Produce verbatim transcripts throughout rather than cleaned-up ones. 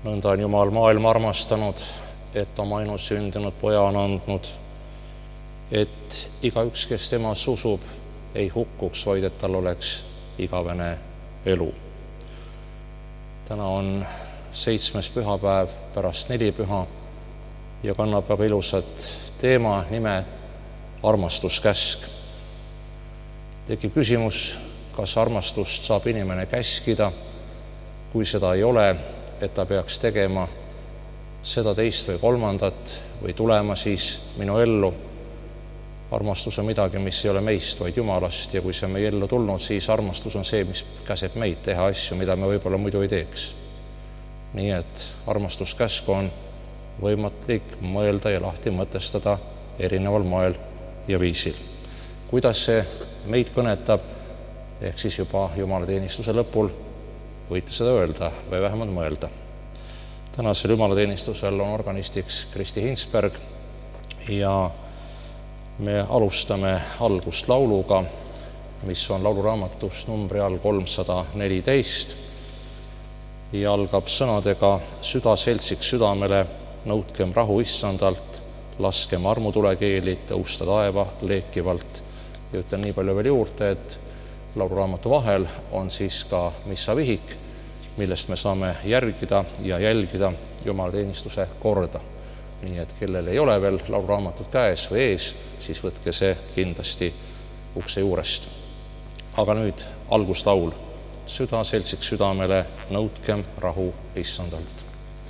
Nõnda on Jumal maailma armastanud, et oma ainusündinud poja on andnud, et igaüks, kes temas usub, ei hukkuks, vaid et tal oleks igavene elu. Täna on seitsmes pühapäev pärast nelipüha ja kannab väga ilusat teema nime armastuskäsk. Tekib küsimus, kas armastust saab inimene käskida, kui seda ei ole, et ta peaks tegema seda teist või kolmandat või tulema siis minu ellu. Armastus on midagi, mis ei ole meist, vaid Jumalast, ja kui see on meie ellu tulnud, siis armastus on see, mis käseb meid teha asju, mida me võib-olla muidu ei teeks. Nii et armastuskäsku on võimalik mõelda ja lahti mõtestada erineval moel ja viisil. Kuidas see meid kõnetab, ehk siis juba jumalateenistuse lõpul võite seda öelda või vähemalt mõelda. Tänasel jumalateenistusel on organistiks Kristi Hinsberg ja me alustame algust lauluga, mis on lauluraamatus numbri all kolmsada neliteist ja algab sõnadega: süda seltsiks südamele, nõudkem rahu issandalt, laskem armutule-keeli tõusta taeva leekivalt. Ja ütlen nii palju veel juurde, et lauluraamatu vahel on siis ka missavihik, millest me saame järgida ja jälgida jumalateenistuse korda. Nii et kellel ei ole veel lauluraamatut käes või ees, siis võtke see kindlasti ukse juurest. Aga nüüd alguslaul: süda seltsiks südamele, nõudkem rahu issandalt.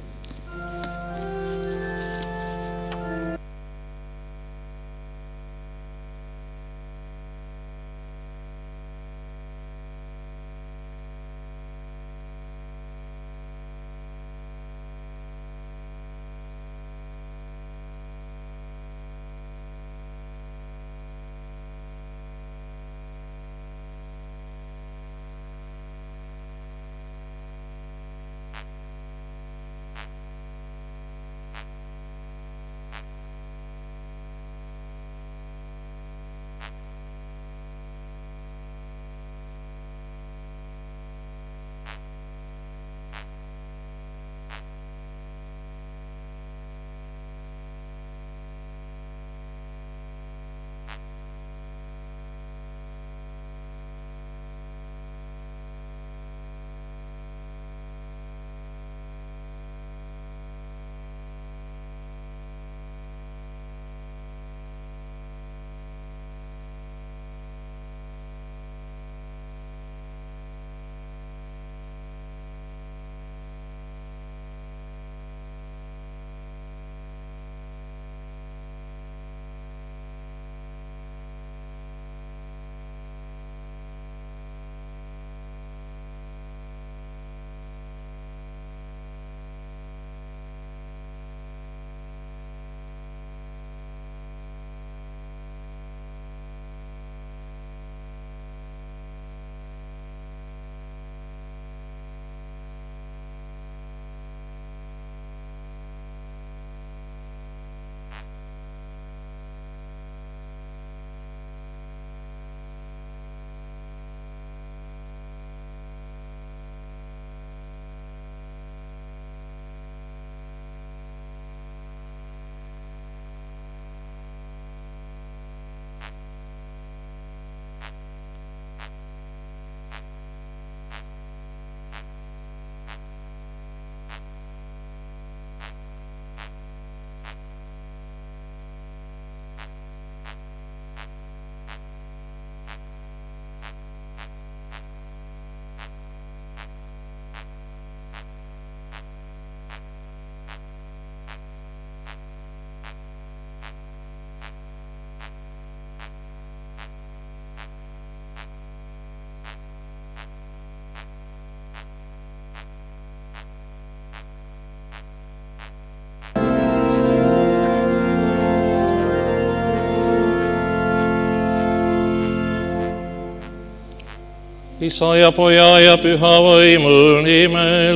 Isa ja Poja ja Püha Vaimu nimel.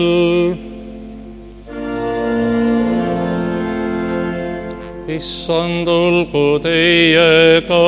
Issand olgu teiega.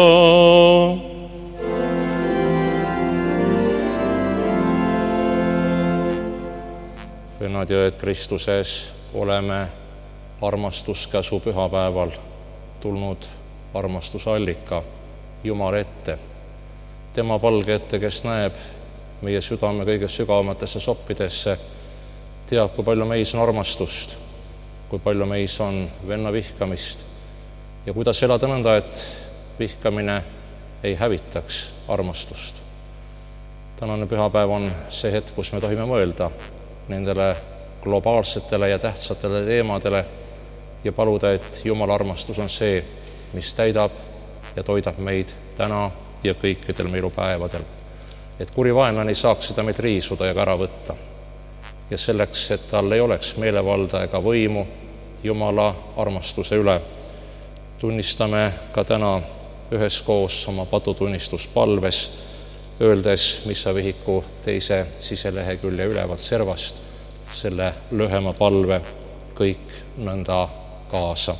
vennad ja õed Kristuses, oleme armastuskäsu pühapäeval tulnud armastuse allika Jumala ette, tema palge ette, kes näeb meie südame kõige sügavamatesse soppidesse, teab, kui palju meis on armastust, kui palju meis on venna vihkamist ja kuidas elada nõnda, et vihkamine ei hävitaks armastust. Tänane pühapäev on see hetk, kus me tohime mõelda nendele globaalsetele ja tähtsatele teemadele ja paluda, et Jumala armastus on see, mis täidab ja toidab meid täna ja kõikidel meie elupäevadel. Et kuri vaenlane ei saaks seda meid riisuda ja ka ära võtta. Ja selleks, et tal ei oleks meelevalda ega võimu Jumala armastuse üle, tunnistame ka täna üheskoos oma padutunnistuspalves, öeldes missa vihiku teise siselehekülje ülevalt servast selle lühema palve kõik nõnda kaasa.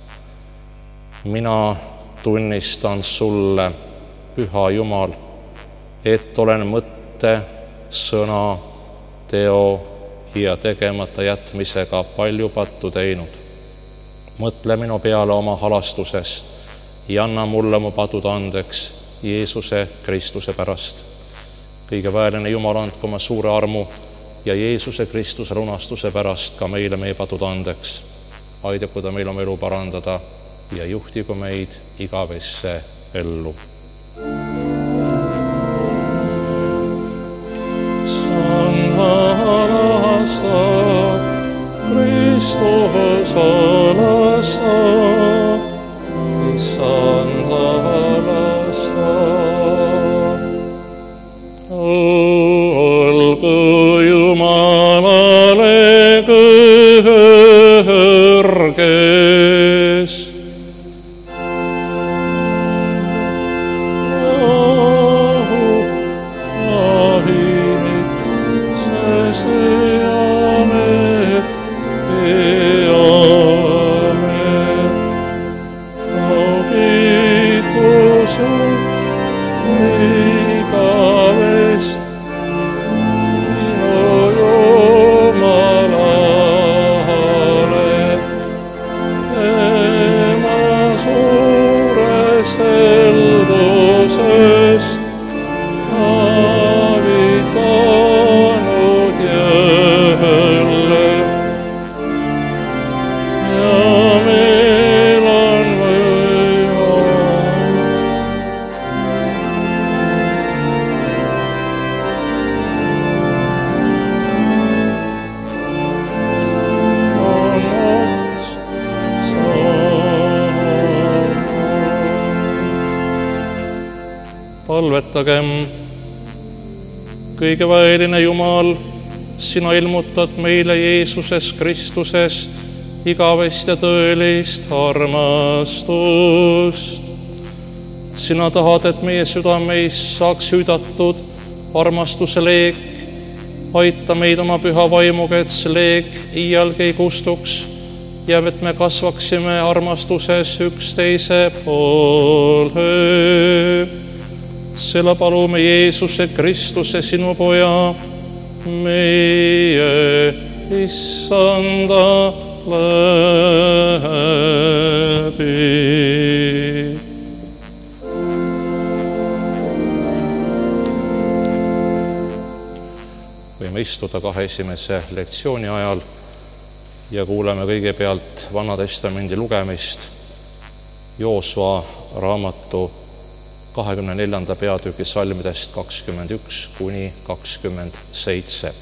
Mina tunnistan sulle, püha Jumal, et olen mõtte, sõna, teo ja tegemata jätmisega palju pattu teinud. Mõtle minu peale oma halastuses ja anna mulle mu padud andeks Jeesuse Kristuse pärast. Kõige väeline Jumal, andku oma suure armu ja Jeesuse Kristuse lunastuse pärast ka meile meie padud andeks. Aidaku ta meil oma elu parandada ja juhtigu meid igavesse ellu. Alasa, Kristus alasa, issand alasa. Olgu Jumalale kõrges. Palvetagem. Kõige väeline Jumal, sina ilmutad meile Jeesuses Kristuses igavest ja tõelist armastust. Sina tahad, et meie südameis saaks hüüdatud armastuse leek. Aita meid oma püha vaimuga, et see leek iialgi ei kustuks ja et me kasvaksime armastuses üksteise poole. Selle palume Jeesuse Kristuse, sinu poja, meie issanda läbi. Võime istuda kahe esimese lektsiooni ajal ja kuuleme kõigepealt Vana Testamendi lugemist Joosua raamatu kahekümne neljanda peatüki salmidest kakskümmend üks kuni kakskümmend seitse.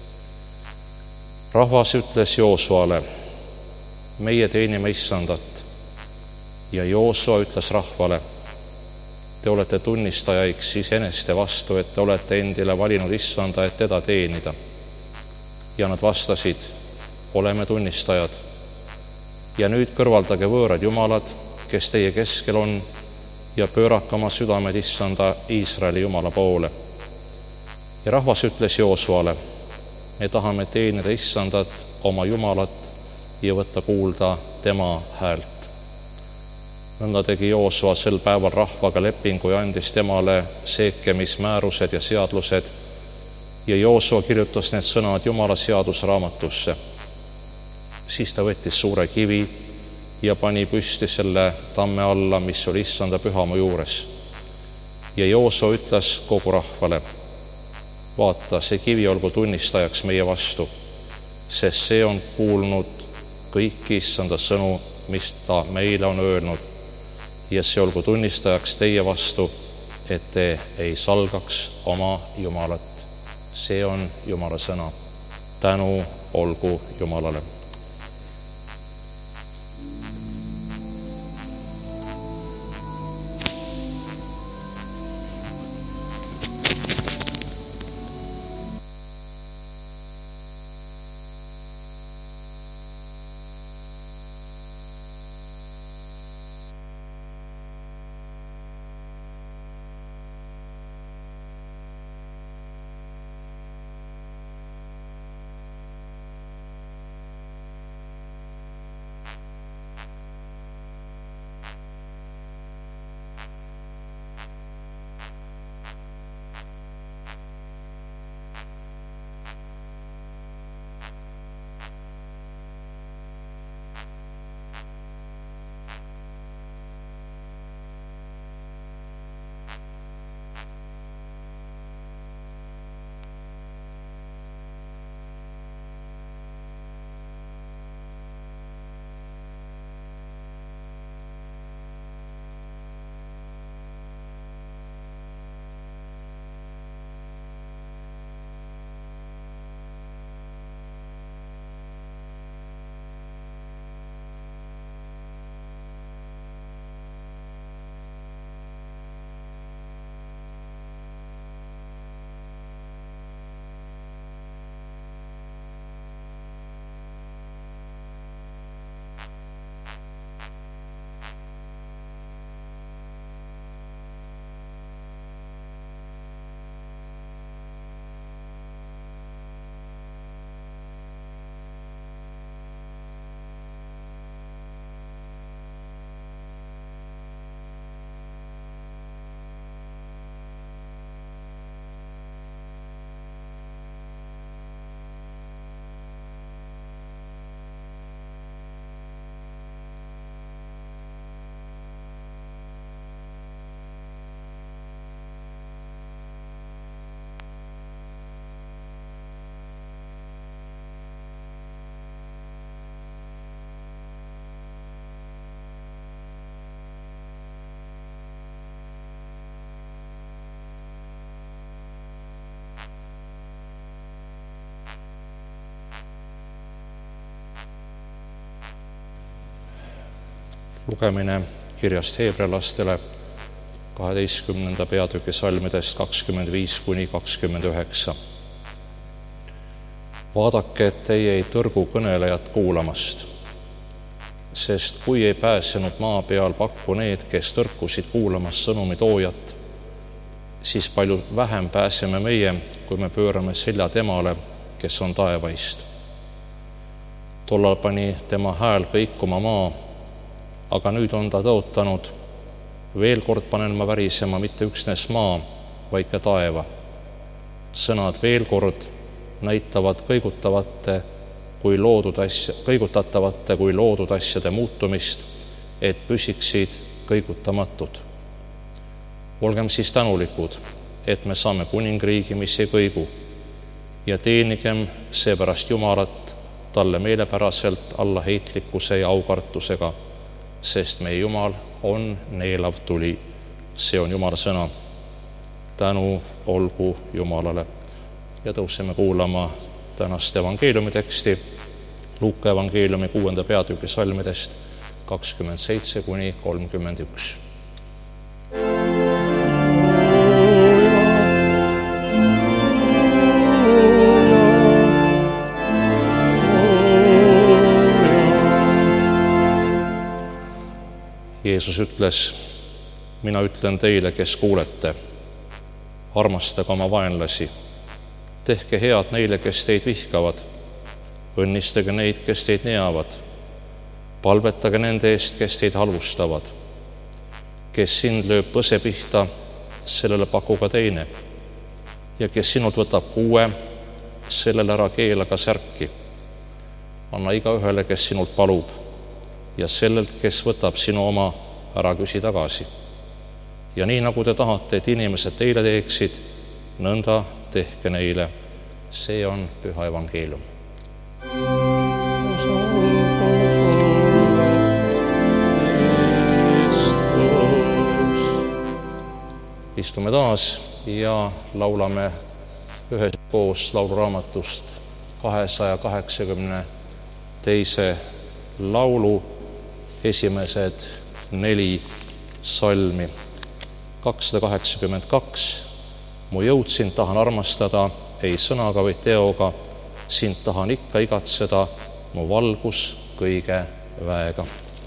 Rahvas ütles Joosuale, meie teenime issandat. Ja Joosua ütles rahvale, te olete tunnistajaiks iseneste vastu, et te olete endile valinud issanda, et teda teenida. Ja nad vastasid, oleme tunnistajad. Ja nüüd kõrvaldage võõrad jumalad, kes teie keskel on, ja pöörake oma südamed issanda Iisraeli Jumala poole. Ja rahvas ütles Joosuale, me tahame teenida issandat, oma Jumalat ja võtta kuulda tema häält. Nõnda tegi Joosua sel päeval rahvaga lepingu ja andis temale seekemismäärused ja seadlused ja Joosua kirjutas need sõnad Jumala seadusraamatusse. Siis ta võttis suure kivi ja pani püsti selle tamme alla, mis oli issanda pühamu juures. Ja Joosua ütles kogu rahvale: vaata, see kivi olgu tunnistajaks meie vastu, sest see on kuulnud kõiki issanda sõnu, mis ta meile on öelnud, ja see olgu tunnistajaks teie vastu, et te ei salgaks oma Jumalat. See on Jumala sõna. Tänu olgu Jumalale. Lugemine kirjast heebrealastele kaheteistkümnenda peatüki salmidest kakskümmend viis kuni kakskümmend üheksa. Vaadake, et teie ei tõrgu kõnelejat kuulamast, sest kui ei pääsenud maa peal pakku need, kes tõrkusid kuulamas sõnumi toojat, siis palju vähem pääseme meie, kui me pöörame selja temale, kes on taevaist. Tollal pani tema hääl kõikuma maa, aga nüüd on ta tõotanud: veel kord panen ma värisema mitte üksnes maa, vaid ka taeva. Sõnad veel kord näitavad kõigutavate kui loodud asja, kõigutatavate kui loodud asjade muutumist, et püsiksid kõigutamatud. Olgem siis tänulikud, et me saame kuningriigi, mis ei kõigu, ja teenigem seepärast Jumalat talle meelepäraselt allaheitlikkuse ja aukartusega, sest meie Jumal on neelav tuli. See on Jumala sõna. Tänu olgu Jumalale. Ja tõuseme kuulama tänast evangeeliumi teksti, Luuka evangeeliumi kuuenda peatüki salmidest kakskümmend seitse kuni kolmkümmend üks. Jeesus ütles: mina ütlen teile, kes kuulete, armastage oma vaenlasi, tehke head neile, kes teid vihkavad, õnnistage neid, kes teid neavad, palvetage nende eest, kes teid halvustavad. Kes sind lööb põse pihta, sellele paku ka teine. ja kes sinult võtab kuue, sellele ära keela ka särki. Anna igaühele, kes sinult palub, ja sellelt, kes võtab sinu oma, ära küsi tagasi. Ja nii, nagu te tahate, et inimesed teile teeksid, nõnda tehke neile. See on püha evangeelium. Istume taas ja laulame üheskoos lauluraamatust kahesaja kaheksakümne teise laulu esimesed neli salmi. kakssada kaheksakümmend kaks. Mu jõud sind tahan armastada, ei sõnaga või teoga, sind tahan ikka igatseda, mu valgus kõige väega.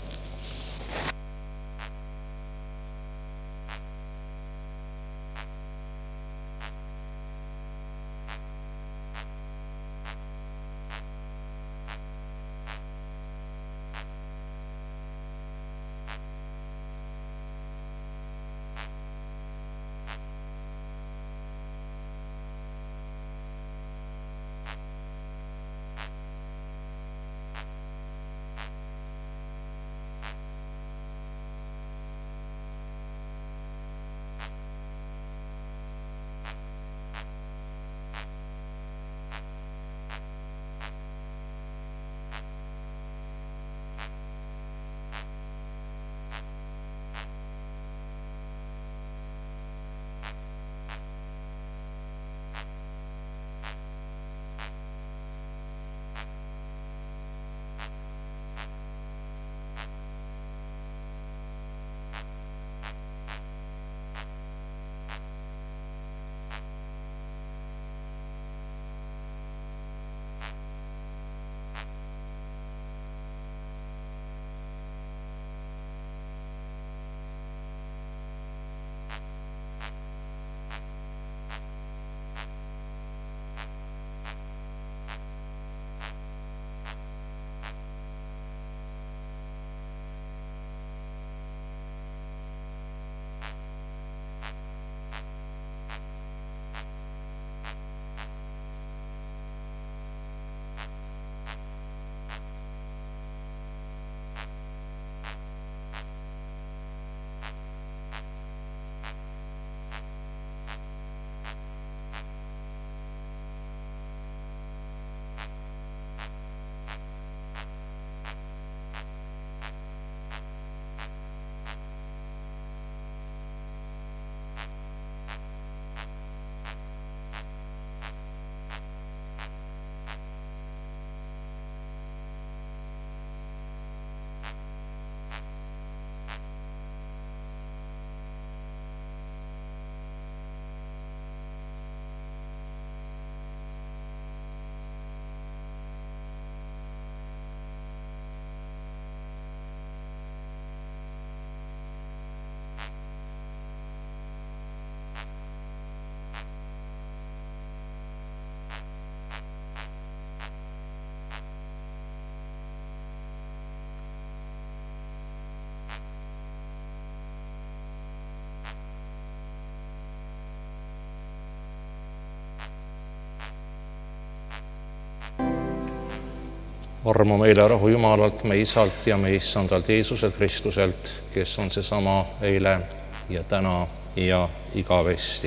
Armu meile rahu Jumalalt, me Isalt ja me Issandalt Jeesuselt Kristuselt, kes on seesama eile ja täna ja igavesti.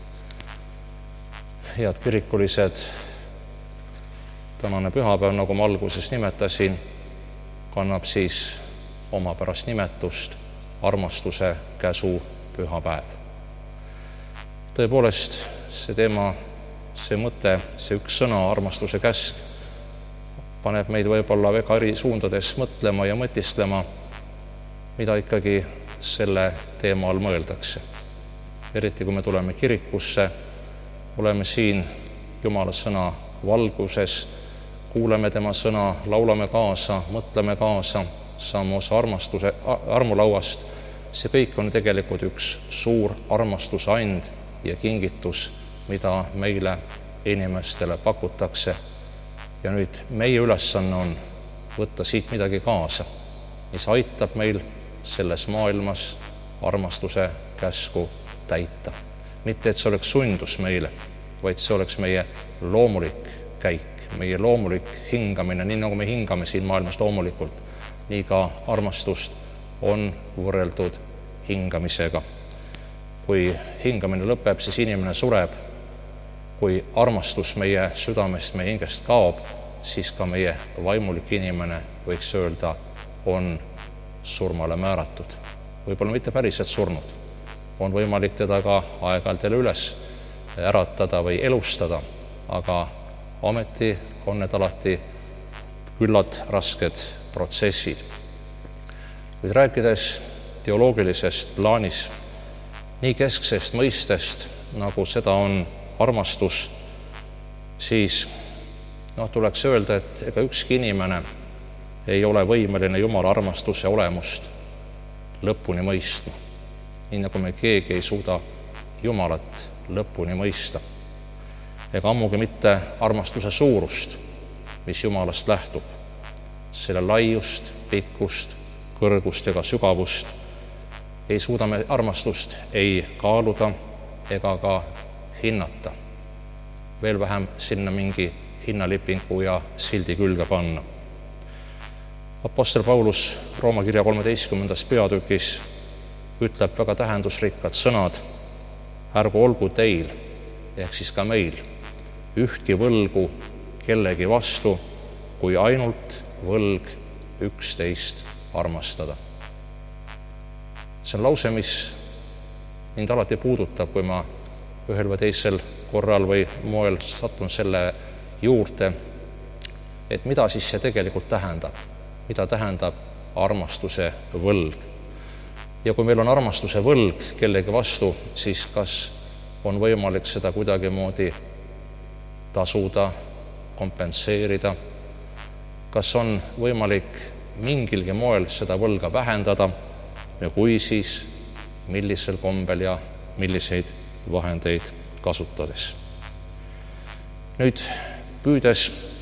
Head kirikulised, tänane pühapäev, nagu ma alguses nimetasin, kannab siis omapärast nimetust armastuse käsu pühapäev. Tõepoolest, see teema, see mõte, see üks sõna, armastuse käsk, paneb meid võib-olla väga eri suundades mõtlema ja mõtistlema, mida ikkagi selle teema all mõeldakse. Eriti kui me tuleme kirikusse, oleme siin Jumala sõna valguses, kuuleme tema sõna, laulame kaasa, mõtleme kaasa, saame osa armastuse, armulauast. See kõik on tegelikult üks suur armastusand ja kingitus, mida meile inimestele pakutakse. Ja nüüd meie ülesanne on võtta siit midagi kaasa, mis aitab meil selles maailmas armastuse käsku täita. Mitte, et see oleks sundus meile, vaid see oleks meie loomulik käik, meie loomulik hingamine, nii nagu me hingame siin maailmas loomulikult, nii ka armastust on võrreldud hingamisega. Kui hingamine lõpeb, siis inimene sureb. Kui armastus meie südamest, meie hingest kaob, siis ka meie vaimulik inimene, võiks öelda, on surmale määratud. Võib-olla mitte päriselt surnud. On võimalik teda ka aeg-ajalt jälle üles äratada või elustada, aga ometi on need alati küllalt rasked protsessid. Kuid rääkides teoloogilisest plaanis nii kesksest mõistest, nagu seda on armastus, siis noh, tuleks öelda, et ega ükski inimene ei ole võimeline Jumala armastuse olemust lõpuni mõistma. Nii nagu me keegi ei suuda Jumalat lõpuni mõista. Ega ammugi mitte armastuse suurust, mis Jumalast lähtub. Selle laiust, pikkust, kõrgust ega sügavust ei suuda me armastust ei kaaluda ega ka hinnata. Veel vähem sinna mingi hinnalipingu ja sildi külge panna. Apostel Paulus Rooma kirja kolmeteistkümnendas peatükis ütleb väga tähendusrikkad sõnad: ärgu olgu teil, ehk siis ka meil, ühtki võlgu kellegi vastu, kui ainult võlg üksteist armastada. See on lause, mis mind alati puudutab, kui ma ühel või teisel korral või moel satun selle juurde, et mida siis see tegelikult tähendab, mida tähendab armastuse võlg. Ja kui meil on armastuse võlg kellegi vastu, siis kas on võimalik seda kuidagi moodi tasuda, kompenseerida, kas on võimalik mingilgi moel seda võlga vähendada ja kui siis, millisel kombel ja milliseid vahendeid kasutades. Nüüd püüdes,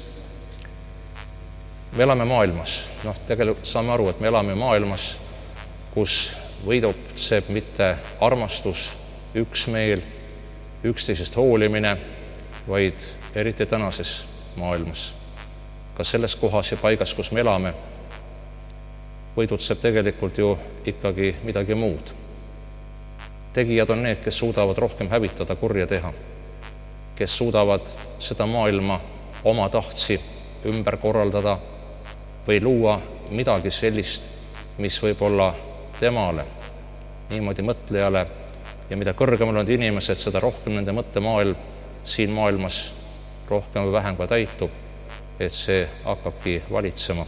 me elame maailmas, noh tegelikult saame aru, et me elame maailmas, kus võidutseb mitte armastus, üksmeel, üksteisest hoolimine, vaid eriti tänases maailmas. Ka selles kohas ja paigas, kus me elame, võidutseb tegelikult ju ikkagi midagi muud. Tegijad on need, kes suudavad rohkem hävitada, kurja teha, kes suudavad seda maailma oma tahtsi ümber korraldada või luua midagi sellist, mis võib olla temale, niimoodi mõtlejale, ja mida kõrgemal on inimesed, seda rohkem nende mõttemaailm siin maailmas rohkem või vähem ka täitub, et see hakkabki valitsema.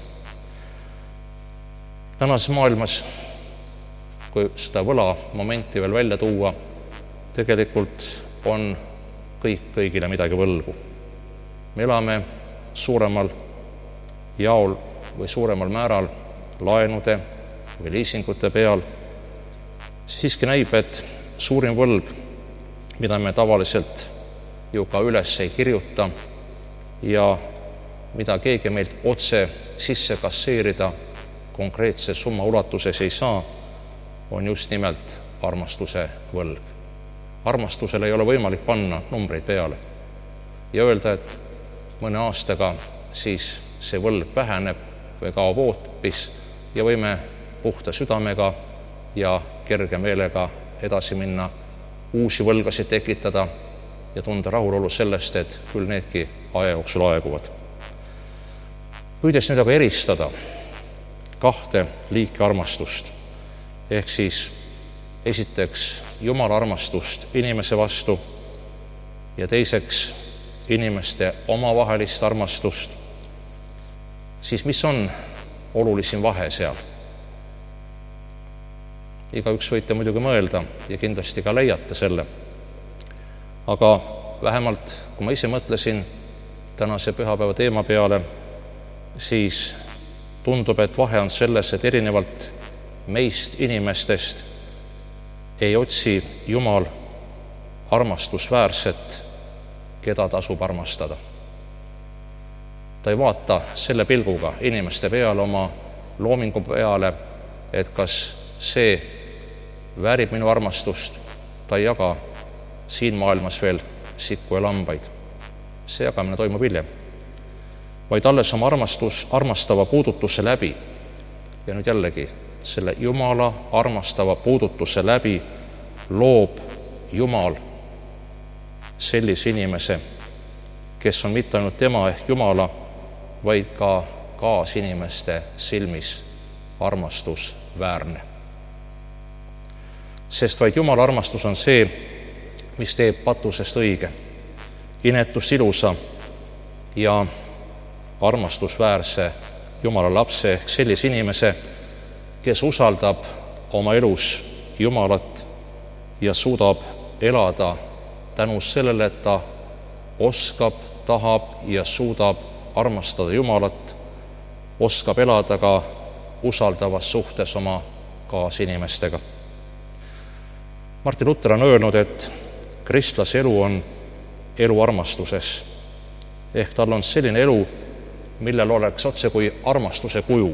Tänases maailmas, kui seda võla momenti veel välja tuua, tegelikult on kõik kõigile midagi võlgu. Me elame suuremal jaol või suuremal määral laenude või liisingute peal. Siiski näib, et suurim võlg, mida me tavaliselt ju ka üles ei kirjuta ja mida keegi meilt otse sisse kasseerida konkreetse summa ulatuses ei saa, on just nimelt armastuse võlg. Armastusele ei ole võimalik panna numbreid peale ja öelda, et mõne aastaga siis see võlg väheneb või kaob hoopis ja võime puhta südamega ja kerge meelega edasi minna, uusi võlgasid tekitada ja tunda rahulolu sellest, et küll needki aja jooksul aeguvad. Püüdes nüüd aga eristada kahte liiki armastust, ehk siis esiteks Jumala armastust inimese vastu ja teiseks inimeste omavahelist armastust, siis mis on olulisim vahe seal? Igaüks võite muidugi mõelda ja kindlasti ka leiate selle. Aga vähemalt, kui ma ise mõtlesin tänase pühapäeva teema peale, siis tundub, et vahe on selles, et erinevalt meist inimestest ei otsi Jumal armastusväärset, keda tasub armastada. Ta ei vaata selle pilguga inimeste peale, oma loomingu peale, et kas see väärib minu armastust. Ta ei jaga siin maailmas veel sikku ja lambaid. See jagamine toimub hiljem. Vaid alles oma armastus, armastava puudutuse läbi. Ja nüüd jällegi, selle Jumala armastava puudutuse läbi loob Jumal sellise inimese, kes on mitte ainult tema ehk Jumala, vaid ka kaasinimeste silmis armastusväärne. Sest vaid Jumala armastus on see, mis teeb patusest õige, inetust ilusa ja armastusväärse Jumala lapse ehk sellise inimese, kes usaldab oma elus Jumalat ja suudab elada tänu sellele, et ta oskab, tahab ja suudab armastada Jumalat, oskab elada ka usaldavas suhtes oma kaasinimestega. Martin Luther on öelnud, et kristlase elu on elu armastuses. Ehk tal on selline elu, millel oleks otse kui armastuse kuju.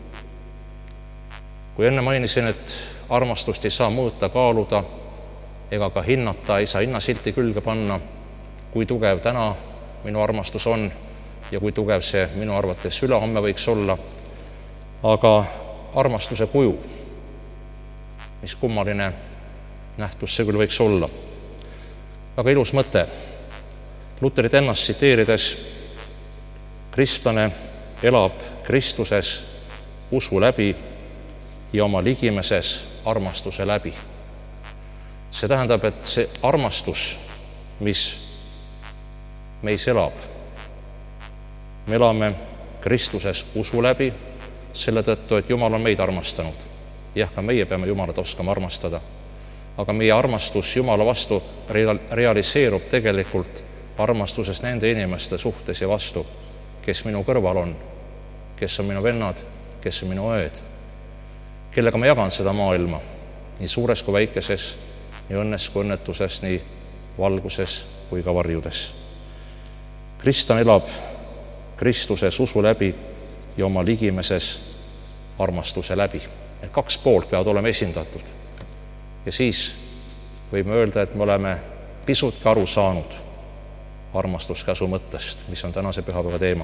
Kui enne mainisin, et armastust ei saa mõõta, kaaluda ega ka hinnata, ei saa hinnasilti külge panna, kui tugev täna minu armastus on ja kui tugev see minu arvates ülehomme võiks olla. Aga armastuse kuju, mis kummaline nähtus see küll võiks olla. Aga ilus mõte. Luterit ennast tsiteerides, kristlane elab Kristuses usu läbi ja oma ligimeses armastuse läbi. See tähendab, et see armastus, mis meis elab, me elame Kristuses usu läbi, selle tõttu, et Jumal on meid armastanud. Jah, ka meie peame Jumalat oskama armastada. Aga meie armastus Jumala vastu realiseerub tegelikult armastuses nende inimeste suhtes ja vastu, kes minu kõrval on, kes on minu vennad, kes on minu õed, kellega ma jagan seda maailma, nii suures kui väikeses, nii õnnes kui õnnetuses, nii valguses kui ka varjudes. Kristlane elab Kristuses usu läbi ja oma ligimeses armastuse läbi. Need kaks poolt peavad olema esindatud. Ja siis võime öelda, et me oleme pisutki aru saanud armastuskäsu mõttest, mis on tänase pühapäeva teema.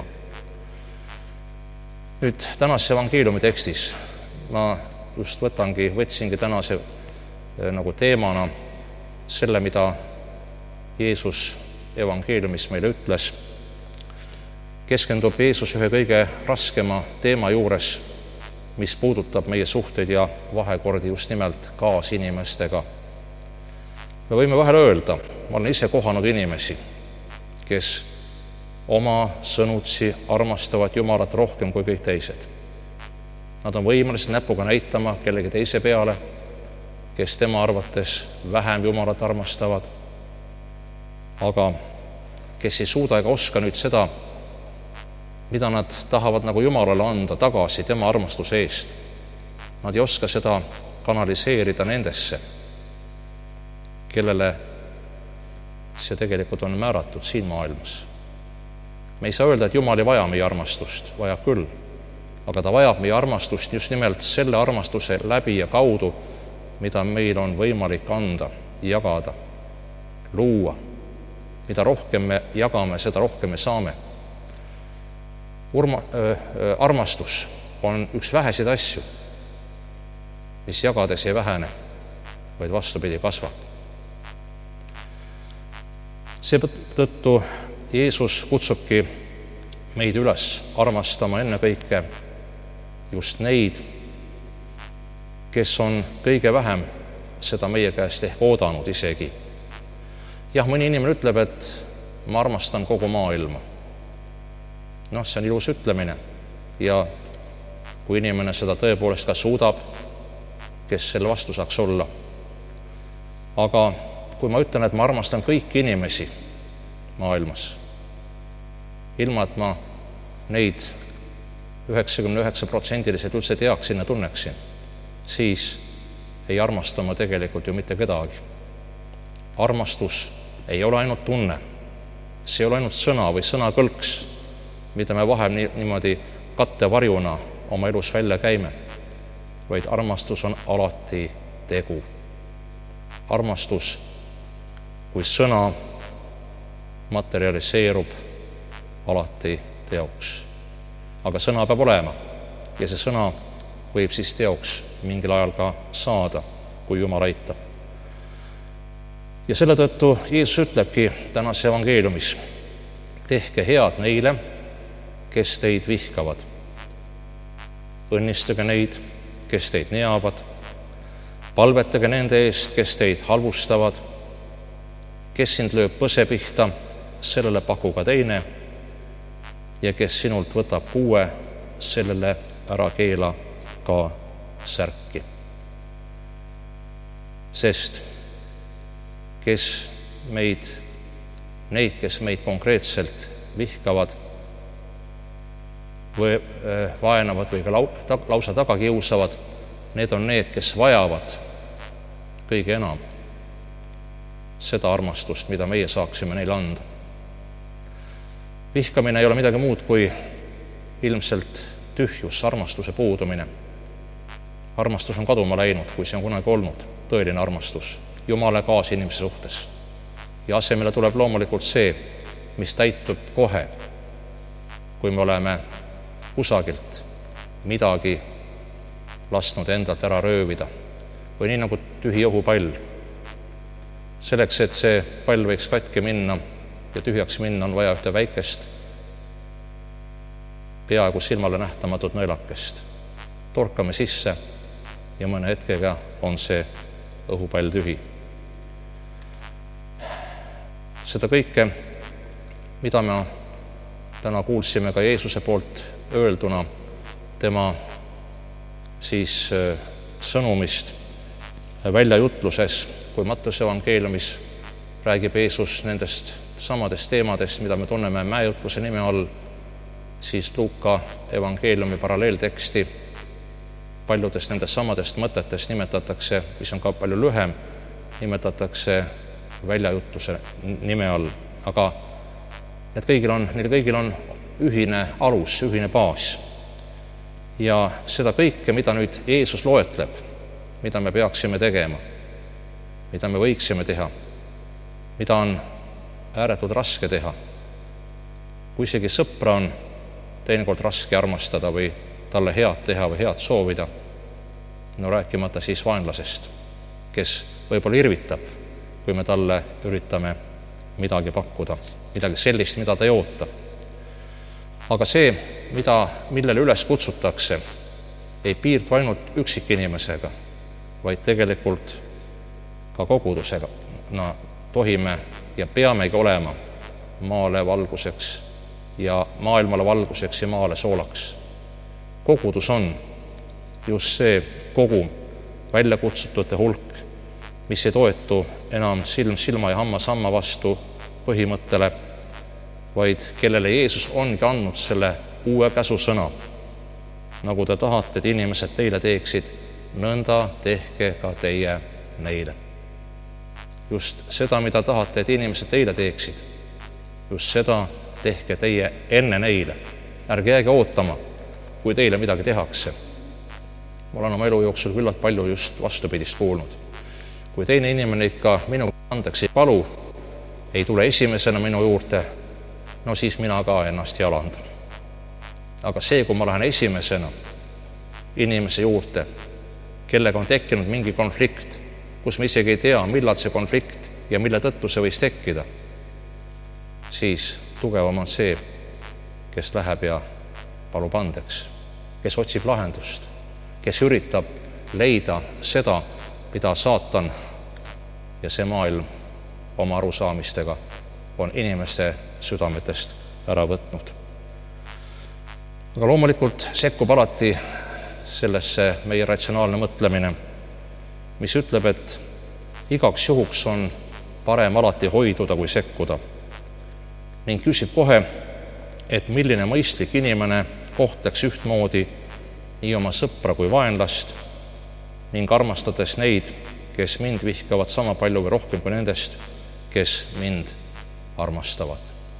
Nüüd tänase evangeeliumi tekstis ma just võtangi, võtsingi tänase nagu teemana selle, mida Jeesus evangeeliumis meile ütles. Keskendub Jeesus ühe kõige raskema teema juures, mis puudutab meie suhteid ja vahekordi just nimelt kaasinimestega. Me võime vahel öelda, ma olen ise kohanud inimesi, kes oma sõnutsi armastavad Jumalat rohkem kui kõik teised. Nad on võimelised näpuga näitama kellegi teise peale, kes tema arvates vähem Jumalat armastavad, aga kes ei suuda ega oska nüüd seda, mida nad tahavad nagu Jumalale anda tagasi tema armastuse eest. Nad ei oska seda kanaliseerida nendesse, kellele see tegelikult on määratud siin maailmas. Me ei saa öelda, et Jumal ei vaja meie armastust, vajab küll, aga ta vajab meie armastust just nimelt selle armastuse läbi ja kaudu, mida meil on võimalik anda, jagada, luua. Mida rohkem me jagame, seda rohkem me saame. Urma, äh, armastus on üks väheseid asju, mis jagades ei vähene, vaid vastupidi kasvab. Seetõttu Jeesus kutsubki meid üles armastama ennekõike just neid, kes on kõige vähem seda meie käest ehk oodanud isegi. Jah, mõni inimene ütleb, et ma armastan kogu maailma. Noh, see on ilus ütlemine ja kui inimene seda tõepoolest ka suudab, kes selle vastu saaks olla. Aga kui ma ütlen, et ma armastan kõiki inimesi maailmas, ilma et ma neid üheksakümne üheksa protsendiliselt üldse teaksin ja tunneksin, siis ei armasta ma tegelikult ju mitte kedagi. Armastus ei ole ainult tunne, see ei ole ainult sõna või sõnakõlks, mida me vahel niimoodi kattevarjuna oma elus välja käime, vaid armastus on alati tegu. Armastus kui sõna materialiseerub alati teoks. Aga sõna peab olema ja see sõna võib siis teoks mingil ajal ka saada, kui Jumal aitab. Ja selle tõttu Jeesus ütlebki tänases evangeeliumis: tehke head neile, kes teid vihkavad. Õnnistage neid, kes teid neavad. Palvetage nende eest, kes teid halvustavad. Kes sind lööb põse pihta, sellele paku ka teine. Ja kes sinult võtab kuue, sellele ära keela ka särki. Sest kes meid, neid, kes meid konkreetselt vihkavad või vaenavad või ka lausa taga kiusavad, need on need, kes vajavad kõige enam seda armastust, mida meie saaksime neile anda. Vihkamine ei ole midagi muud kui ilmselt tühjus, armastuse puudumine. Armastus on kaduma läinud, kui see on kunagi olnud tõeline armastus Jumala kaasa inimese suhtes. Ja asemele tuleb loomulikult see, mis täitub kohe, kui me oleme kusagilt midagi lasknud endalt ära röövida või nii nagu tühi õhupall. Selleks, et see pall võiks katki minna ja tühjaks minna, on vaja ühte väikest, peaaegu silmale nähtamatut nõelakest. Torkame sisse ja mõne hetkega on see õhupall tühi. Seda kõike, mida me täna kuulsime ka Jeesuse poolt öelduna tema siis sõnumist väljajutluses, kui Mattuse evangeeliumis räägib Jeesus nendest samadest teemadest, mida me tunneme mäejutluse nime all, siis Luuka evangeeliumi paralleelteksti paljudest nendest samadest mõtetest nimetatakse, mis on ka palju lühem, nimetatakse väljajutluse nime all. Aga need kõigil on, neil kõigil on ühine alus, ühine baas. Ja seda kõike, mida nüüd Jeesus loetleb, mida me peaksime tegema, mida me võiksime teha, mida on ääretult raske teha. Kui isegi sõpra on teinekord raske armastada või talle head teha või head soovida, no rääkimata siis vaenlasest, kes võib-olla irvitab, kui me talle üritame midagi pakkuda, midagi sellist, mida ta ei oota. Aga see, mida, millele üles kutsutakse, ei piirdu ainult üksikinimesega, vaid tegelikult ka kogudusega. No, tohime ja peamegi olema maale valguseks ja maailmale valguseks ja maale soolaks. Kogudus on just see kogum välja kutsutute hulk, mis ei toetu enam silm silma ja hammas hamma vastu põhimõttele, vaid kellele Jeesus ongi andnud selle uue käsusõna. Nagu te tahate, et inimesed teile teeksid, nõnda tehke ka teie neile. Just seda, mida tahate, et inimesed teile teeksid, just seda tehke teie enne neile. Ärge jääge ootama, kui teile midagi tehakse. Ma olen oma elu jooksul küllalt palju just vastupidist kuulnud. Kui teine inimene ikka minu andeks ei palu, ei tule esimesena minu juurde, no siis mina ka ennast ei alanda. Aga see, kui ma lähen esimesena inimese juurde, kellega on tekkinud mingi konflikt, kus me isegi ei tea, millal see konflikt ja mille tõttu see võis tekkida, siis tugevam on see, kes läheb ja palub andeks, kes otsib lahendust, kes üritab leida seda, mida saatan ja see maailm oma arusaamistega on inimeste südametest ära võtnud. Aga loomulikult sekkub alati sellesse meie ratsionaalne mõtlemine, mis ütleb, et igaks juhuks on parem alati hoiduda kui sekkuda ning küsib kohe, et milline mõistlik inimene kohtleks ühtmoodi nii oma sõpra kui vaenlast ning armastades neid, kes mind vihkavad sama palju või rohkem kui nendest, kes mind armastavad.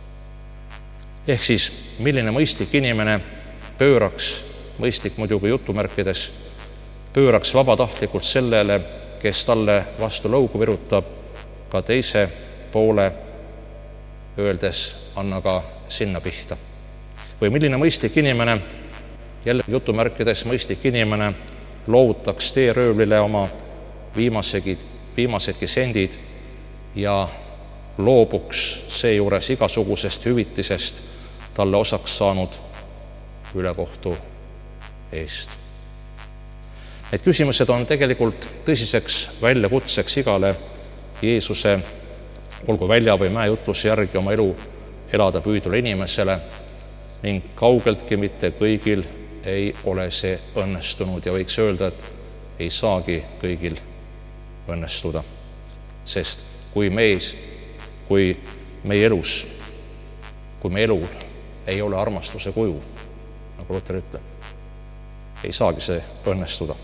Ehk siis, milline mõistlik inimene pööraks, mõistlik muidugi jutumärkides, pööraks vabatahtlikult sellele, kes talle vastu lõugu virutab, ka teise poole öeldes anna ka sinna pihta. Või milline mõistlik inimene, jälle jutumärkides mõistlik inimene, loovutaks teeröövlile oma viimasegi, viimasedki sendid ja loobuks seejuures igasugusest hüvitisest talle osaks saanud ülekohtu eest. Need küsimused on tegelikult tõsiseks väljakutseks igale Jeesuse, olgu välja- või mäejutluse järgi oma elu elada püüdule inimesele ning kaugeltki mitte kõigil ei ole see õnnestunud ja võiks öelda, et ei saagi kõigil õnnestuda. Sest kui mees, kui meie elus, kui meie elul ei ole armastuse kuju, nagu Luter ütleb, ei saagi see õnnestuda.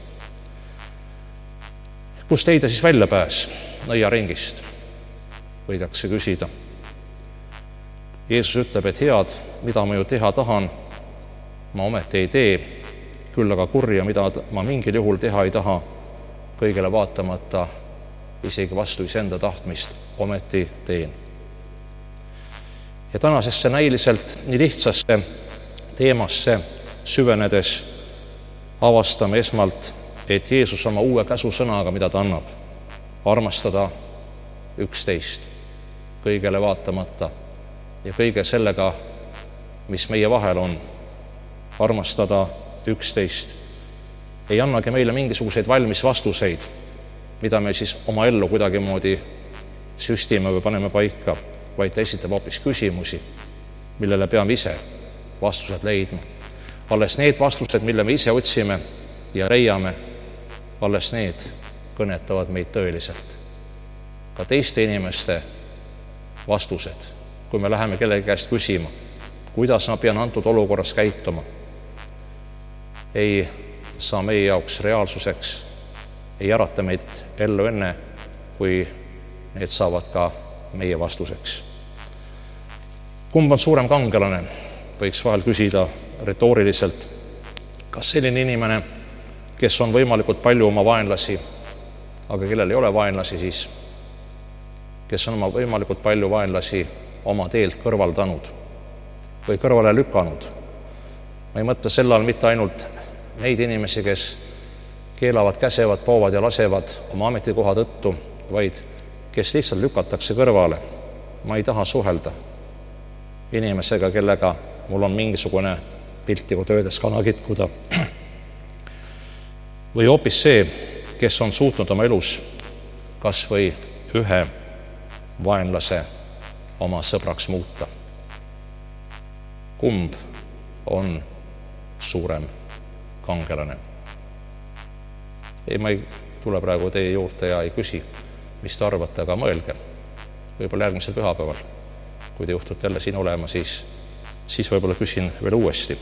Kust leida siis väljapääs nõiaringist, võidakse küsida. Jeesus ütleb, et head, mida ma ju teha tahan, ma ometi ei tee, küll aga kurja, mida ma mingil juhul teha ei taha, kõigele vaatamata isegi vastu iseenda tahtmist ometi teen. Ja tänasesse näiliselt nii lihtsasse teemasse süvenedes avastame esmalt, et Jeesus oma uue käsusõnaga, mida ta annab, armastada üksteist kõigele vaatamata ja kõige sellega, mis meie vahel on, armastada üksteist, ei annagi meile mingisuguseid valmis vastuseid, mida me siis oma ellu kuidagimoodi süstime või paneme paika, vaid ta esitab hoopis küsimusi, millele peame ise vastused leidma. Alles need vastused, mille me ise otsime ja leiame, alles need kõnetavad meid tõeliselt. Ka teiste inimeste vastused, kui me läheme kellegi käest küsima, kuidas ma pean antud olukorras käituma, ei saa meie jaoks reaalsuseks, ei ärata meid ellu enne, kui need saavad ka meie vastuseks. Kumb on suurem kangelane, võiks vahel küsida retooriliselt, kas selline inimene, kes on võimalikult palju oma vaenlasi, aga kellel ei ole vaenlasi, siis kes on oma võimalikult palju vaenlasi oma teelt kõrvaldanud või kõrvale lükanud. Ma ei mõtle sel ajal mitte ainult neid inimesi, kes keelavad, käsevad, poovad ja lasevad oma ametikoha tõttu, vaid kes lihtsalt lükatakse kõrvale. Ma ei taha suhelda inimesega, kellega mul on mingisugune piltigu töödes kana kitkuda. Või hoopis see, kes on suutnud oma elus kas või ühe vaenlase oma sõbraks muuta. Kumb on suurem kangelane? Ei, ma ei tule praegu teie juurde ja ei küsi, mis te arvate, aga mõelge. Võib-olla järgmisel pühapäeval, kui te juhtute jälle siin olema, siis, siis võib-olla küsin veel uuesti.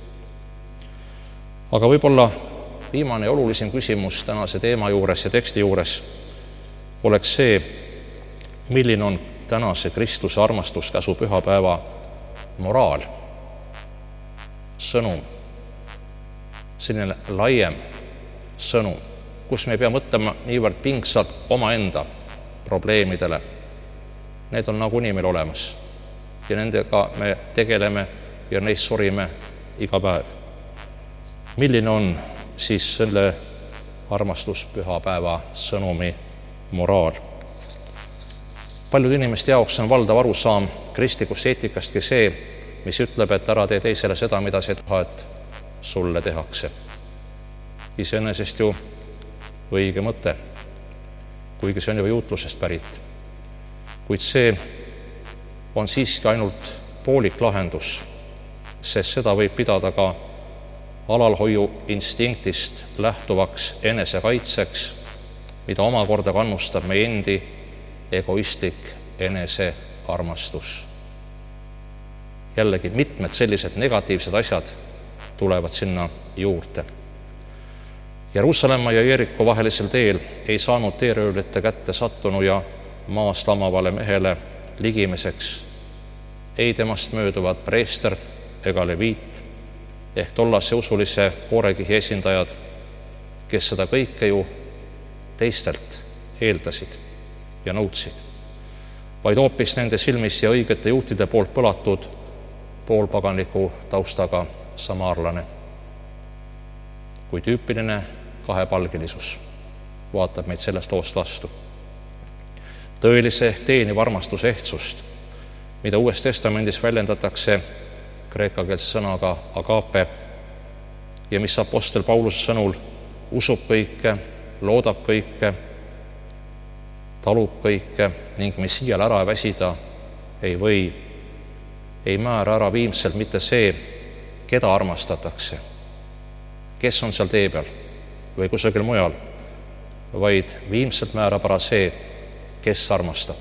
Aga võib-olla viimane ja olulisem küsimus tänase teema juures ja teksti juures oleks see, milline on tänase Kristuse armastuskäsu pühapäeva moraal, sõnum, selline laiem sõnum, kus me ei pea mõtlema niivõrd pingsalt omaenda probleemidele. Need on nagunii meil olemas ja nendega me tegeleme ja neist sorime iga päev. Milline on siis selle armastuspühapäeva sõnumi moraal? Paljud inimeste jaoks on valdav arusaam kristlikust eetikastki see, mis ütleb, et ära tee teisele seda, mida sa taha, et sulle tehakse. Iseenesest ju õige mõte, kuigi see on juba juutlusest pärit. Kuid see on siiski ainult poolik lahendus, sest seda võib pidada ka alalhoiu instinktist lähtuvaks enesekaitseks, mida omakorda kannustab meie endi egoistlik enesearmastus. Jällegi mitmed sellised negatiivsed asjad tulevad sinna juurde. Jeruusalemma ja Jeeriku vahelisel teel ei saanud teeröövlite kätte sattunu ja maas lamavale mehele ligimiseks ei temast mööduvad preester ega leviit ehk tollase usulise koorekihi esindajad, kes seda kõike ju teistelt eeldasid ja nõudsid. vaid hoopis nende silmis ja õigete juhtide poolt põlatud poolpaganliku taustaga samaarlane. Kui tüüpiline kahepalgelisus vaatab meid sellest loost vastu. Tõelise ehk teeniv armastuse ehtsust, mida Uues Testamendis väljendatakse kreekakeelse sõnaga agape ja mis apostel Pauluse sõnul usub kõike, loodab kõike, talub kõike ning mis iial ära väsida ei või, ei määra ära viimselt mitte see, keda armastatakse, kes on seal tee peal või kusagil mujal, vaid viimselt määrab ära see, kes armastab.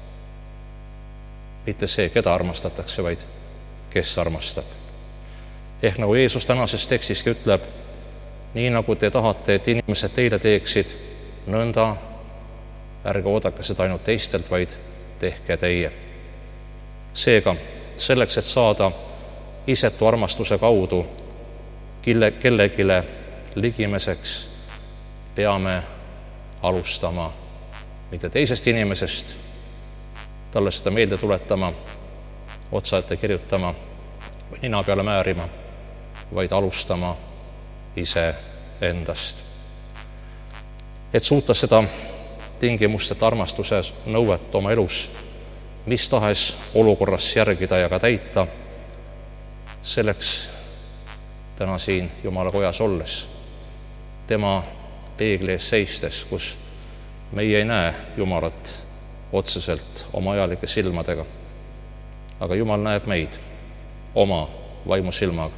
Mitte see, keda armastatakse, vaid kes armastab. Ehk nagu Jeesus tänases tekstiski ütleb, nii nagu te tahate, et inimesed teile teeksid, nõnda ärge oodake seda ainult teistelt, vaid tehke teie. Seega, selleks, et saada isetu armastuse kaudu kelle, kellegile ligimeseks, peame alustama mitte teisest inimesest, talle seda meelde tuletama, otsa ette kirjutama või nina peale määrima, vaid alustama ise endast. Et suuta seda tingimusteta armastuse nõuet oma elus mis tahes olukorras järgida ja ka täita, selleks täna siin Jumala kojas olles, tema peegli ees seistes, kus meie ei näe Jumalat otseselt oma ajalike silmadega, aga Jumal näeb meid oma vaimusilmaga.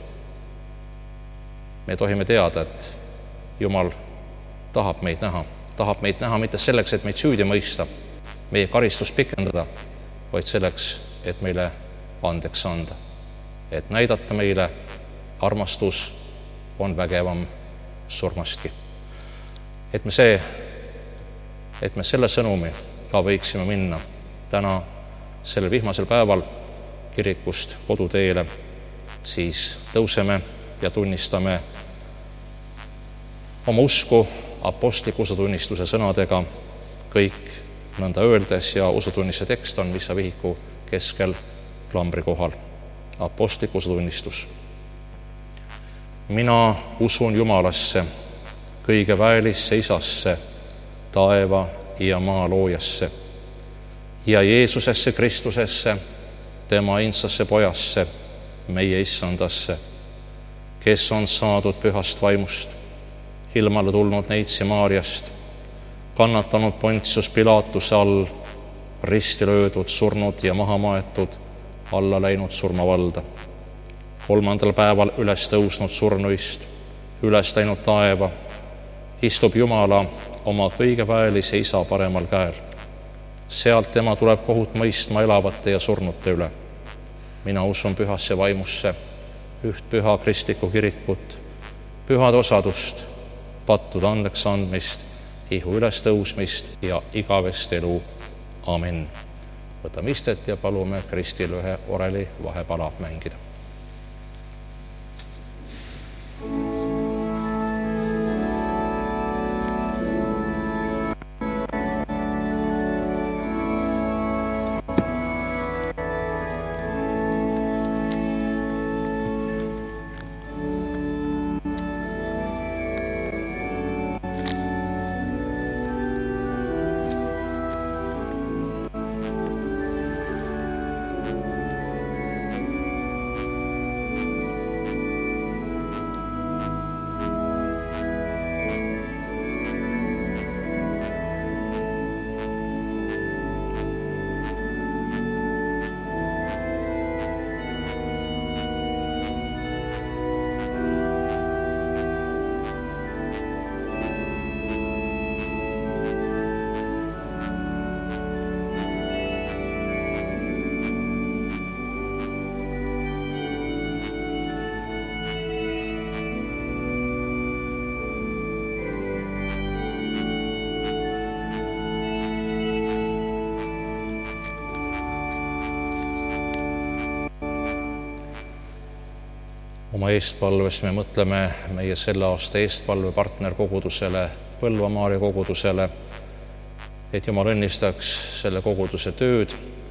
Me tohime teada, et Jumal tahab meid näha, tahab meid näha mitte selleks, et meid süüdi mõista, meie karistust pikendada, vaid selleks, et meile andeks anda, et näidata meile, armastus on vägevam surmastki. Et me see, et me selle sõnumi ka võiksime minna täna sellel vihmasel päeval kirikust koduteele, siis tõuseme ja tunnistame oma usku apostliku usutunnistuse sõnadega kõik nõnda öeldes ja usutunnistuse tekst on missavihiku keskel klambri kohal. Apostliku usutunnistus. Mina usun Jumalasse, kõige väelisse Isasse, taeva ja maa loojasse ja Jeesusesse Kristusesse, tema ainsasse pojasse, meie issandasse, kes on saadud pühast vaimust, ilmale tulnud neitsi Maarjast, kannatanud Pontius Pilatuse all, risti löödud, surnud ja maha maetud, alla läinud surmavalda. Kolmandal päeval üles tõusnud surnuist, üles läinud taeva, istub Jumala oma kõige väelise Isa paremal käel. Sealt tema tuleb kohut mõistma elavate ja surnute üle. Mina usun pühasse vaimusse, üht püha kristlikku kirikut, pühad osadust, pattude andeks andmist, ihu üles tõusmist ja igavest elu. Amen. Võtame istet ja palume Kristil ühe oreli vahepala mängida. Oma eestpalves me mõtleme meie selle aasta eestpalve partnerkogudusele, Põlva Maarja kogudusele, et Jumal õnnistaks selle koguduse tööd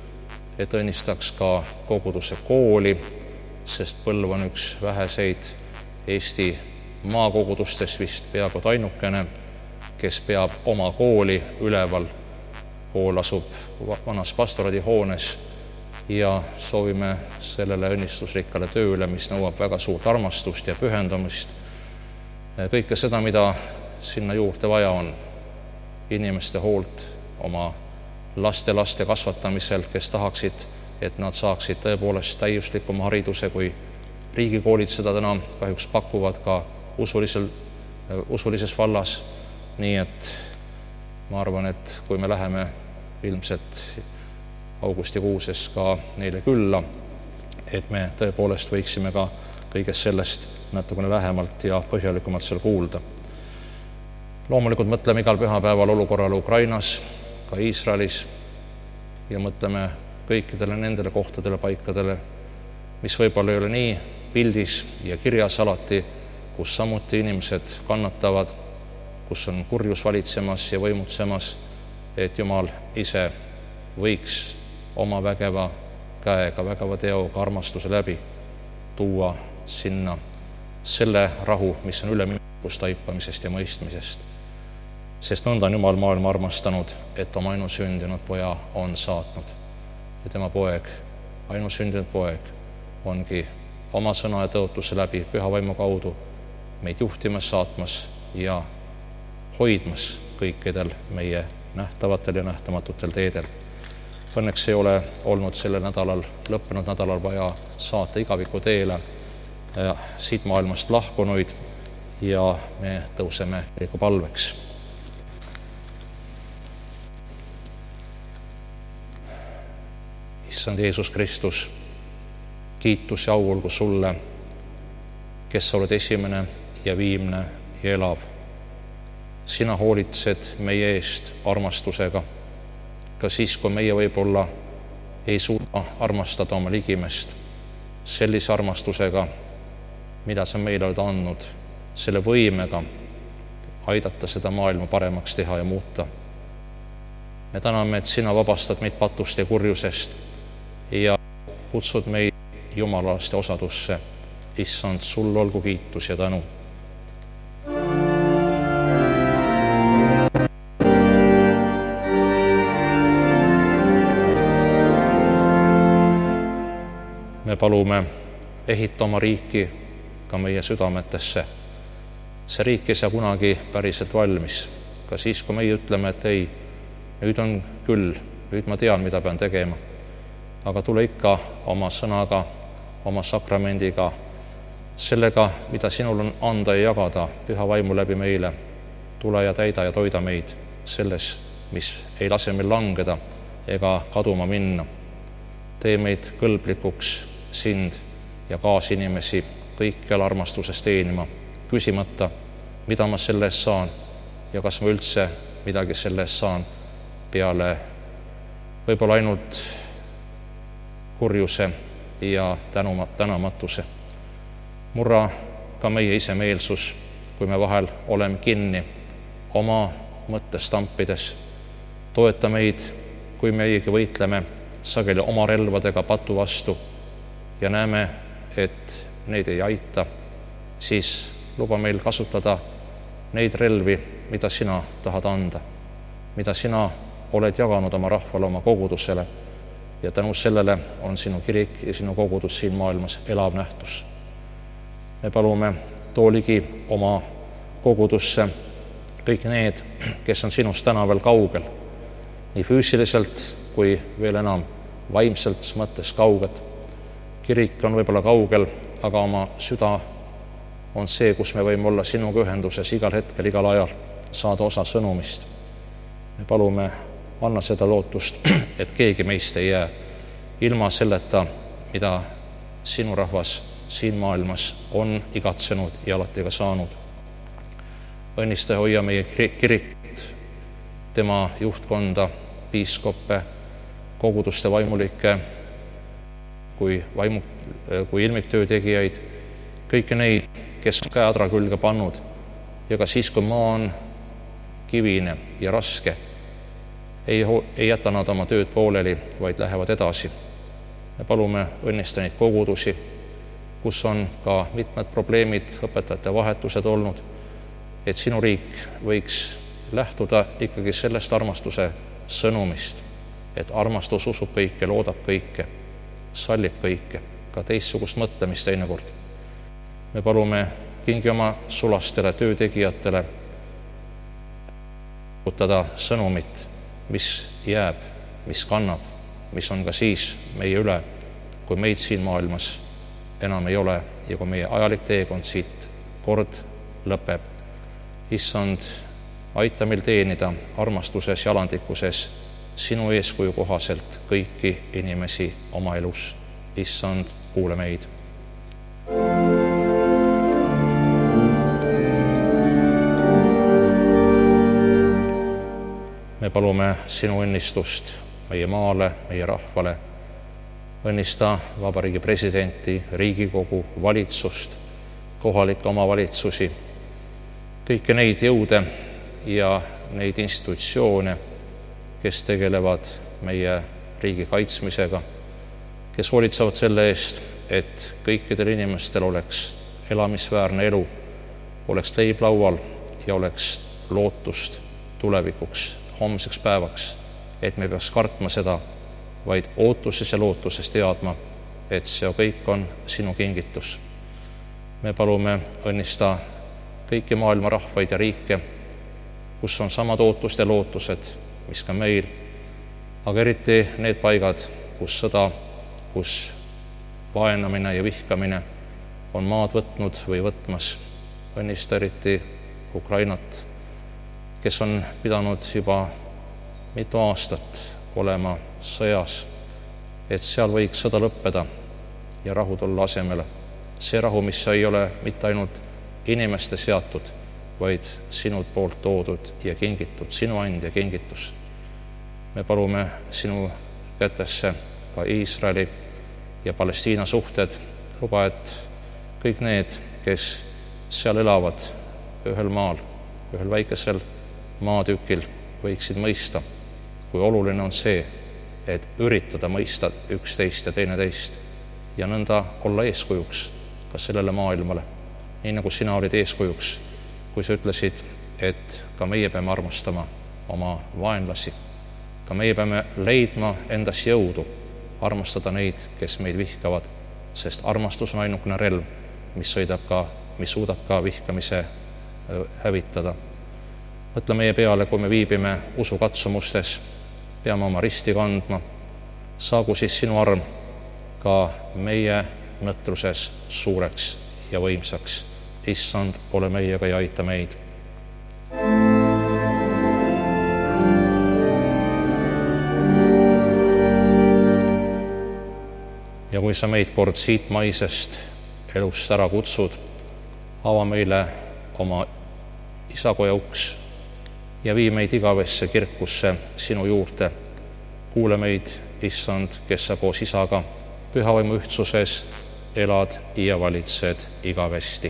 et õnnistaks ka koguduse kooli, sest Põlv on üks väheseid Eesti maakogudustest vist peaaegu ainukene, kes peab oma kooli üleval. Kool asub vanas pastoraadihoones ja soovime sellele õnnistusrikkale tööle, mis nõuab väga suurt armastust ja pühendumist. Kõike seda, mida sinna juurde vaja on. Inimeste hoolt oma laste laste kasvatamisel, kes tahaksid, et nad saaksid tõepoolest täiuslikuma hariduse, kui riigikoolid seda täna kahjuks pakuvad ka usulisel, usulises vallas. Nii et ma arvan, et kui me läheme ilmselt augustikuuses ka neile külla, et me tõepoolest võiksime ka kõigest sellest natukene lähemalt ja põhjalikumalt seal kuulda. Loomulikult mõtleme igal pühapäeval olukorrale Ukrainas, ka Iisraelis ja mõtleme kõikidele nendele kohtadele, paikadele, mis võib-olla ei ole nii pildis ja kirjas alati, kus samuti inimesed kannatavad, kus on kurjus valitsemas ja võimutsemas, et Jumal ise võiks oma vägeva käega, vägeva teoga, armastuse läbi tuua sinna selle rahu, mis on üleminekust, taipamisest ja mõistmisest. Sest nõnda on Jumal maailma armastanud, et oma ainusündinud poja on saatnud. Ja tema poeg, ainusündinud poeg, ongi oma sõna ja tõotuse läbi püha vaimu kaudu meid juhtimas, saatmas ja hoidmas kõikidel meie nähtavatel ja nähtamatutel teedel. Õnneks ei ole olnud sellel nädalal, lõppenud nädalal vaja saata igaviku teele siit maailmast lahkunuid ja me tõuseme kiriku palveks. Issand Jeesus Kristus, kiitus ja au olgu sulle, kes sa oled esimene ja viimne ja elav. Sina hoolitsed meie eest armastusega, ka siis, kui meie võib-olla ei suuda armastada oma ligimest sellise armastusega, mida sa meile oled andnud, selle võimega aidata seda maailma paremaks teha ja muuta. Me täname, et sina vabastad meid patust ja kurjusest ja kutsud meid jumalaste osadusse. Issand, sul olgu kiitus ja tänu. Me palume ehita oma riiki ka meie südametesse. See riik ei saa kunagi päriselt valmis. Ka siis, kui meie ütleme, et ei, nüüd on küll, nüüd ma tean, mida pean tegema. Aga tule ikka oma sõnaga, oma sakramendiga, sellega, mida sinul on anda ja jagada püha vaimu läbi meile. Tule ja täida ja toida meid selles, mis ei lase meil langeda ega kaduma minna. Tee meid kõlblikuks sind ja kaasinimesi kõikjal armastuses teenima, küsimata, mida ma selle eest saan ja kas ma üldse midagi selle eest saan peale võib-olla ainult kurjuse ja tänuma, tänamatuse. Murra ka meie isemeelsus, kui me vahel oleme kinni oma mõttestampides. Toeta meid, kui meiegi võitleme sageli oma relvadega patu vastu ja näeme, et neid ei aita, siis luba meil kasutada neid relvi, mida sina tahad anda, mida sina oled jaganud oma rahvale, oma kogudusele ja tänu sellele on sinu kirik ja sinu kogudus siin maailmas elav nähtus. Me palume too ligi oma kogudusse kõik need, kes on sinust täna veel kaugel, nii füüsiliselt kui veel enam vaimselt mõttes kauged. Kirik on võib-olla kaugel, aga oma süda on see, kus me võime olla sinuga ühenduses igal hetkel, igal ajal, saada osa sõnumist. Me palume, anna seda lootust, et keegi meist ei jää ilma selleta, mida sinu rahvas siin maailmas on igatsenud ja alati ka saanud. Õnnista ja hoia meie kirikut, tema juhtkonda, piiskoppe, koguduste vaimulikke, kui, vaimu, kui ilmiktöö tegijaid, kõiki neid, kes on käadra külge pannud ja ka siis, kui maa on kivine ja raske ei, ei jäta nad oma tööd pooleli, vaid lähevad edasi. Me palume õnnista neid kogudusi, kus on ka mitmed probleemid, õpetajate vahetused olnud, et sinu riik võiks lähtuda ikkagi sellest armastuse sõnumist, et armastus usub kõike, loodab kõike, sallib kõike, ka teistsugust mõtlemist teinekord. Me palume kingi oma sulastele, töötegijatele kutada sõnumit, mis jääb, mis kannab, mis on ka siis meie üle, kui meid siin maailmas enam ei ole ja kui meie ajalik teekond siit kord lõpeb. Issand, aita meil teenida armastuses ja alandlikkuses sinu eeskuju kohaselt kõiki inimesi oma elus. Issand, kuule meid. Me palume sinu õnnistust meie maale, meie rahvale. Õnnista vabariigi presidenti, Riigikogu, valitsust, kohalikke omavalitsusi, kõiki neid jõude ja neid institutsioone, kes tegelevad meie riigi kaitsmisega, kes hoolitsevad selle eest, et kõikidel inimestel oleks elamisväärne elu, oleks leib laual ja oleks lootust tulevikuks, homseks päevaks, et me peaks kartma seda, vaid ootuses ja lootuses teadma, et see kõik on sinu kingitus. Me palume õnnista kõiki maailma rahvaid ja riike, kus on samad ootused ja lootused, mis ka meil, aga eriti need paigad, kus sõda, kus vaenamine ja vihkamine on maad võtnud või võtmas. Õnnista eriti Ukrainat, kes on pidanud juba mitu aastat olema sõjas, et seal võiks sõda lõppeda ja rahu tulla asemele. See rahu, mis ei ole mitte ainult inimeste seatud, vaid sinult poolt toodud ja kingitud, sinu and ja kingitus. Me palume sinu kätesse ka Iisraeli ja Palestiina suhted. Luba, et kõik need, kes seal elavad ühel maal, ühel väikesel maatükil, võiksid mõista, kui oluline on see, et üritada mõista üksteist ja teineteist ja nõnda olla eeskujuks ka sellele maailmale. Nii nagu sina olid eeskujuks, kui sa ütlesid, et ka meie peame armastama oma vaenlasi. Ka meie peame leidma endas jõudu armastada neid, kes meid vihkavad, sest armastus on ainukene relv, mis sõidab ka, mis suudab ka vihkamise hävitada. Mõtle meie peale, kui me viibime usukatsumustes, peame oma risti kandma. Saagu siis sinu arm ka meie nõtruses suureks ja võimsaks. Issand, ole meiega ja aita meid. Ja kui sa meid kord siit maisest elust ära kutsud, ava meile oma isakoja uks ja vii meid igavesse kirkusse sinu juurde. Kuule meid, Issand, kes sa koos isaga pühavaimu ühtsuses elad ja valitsed igavesti.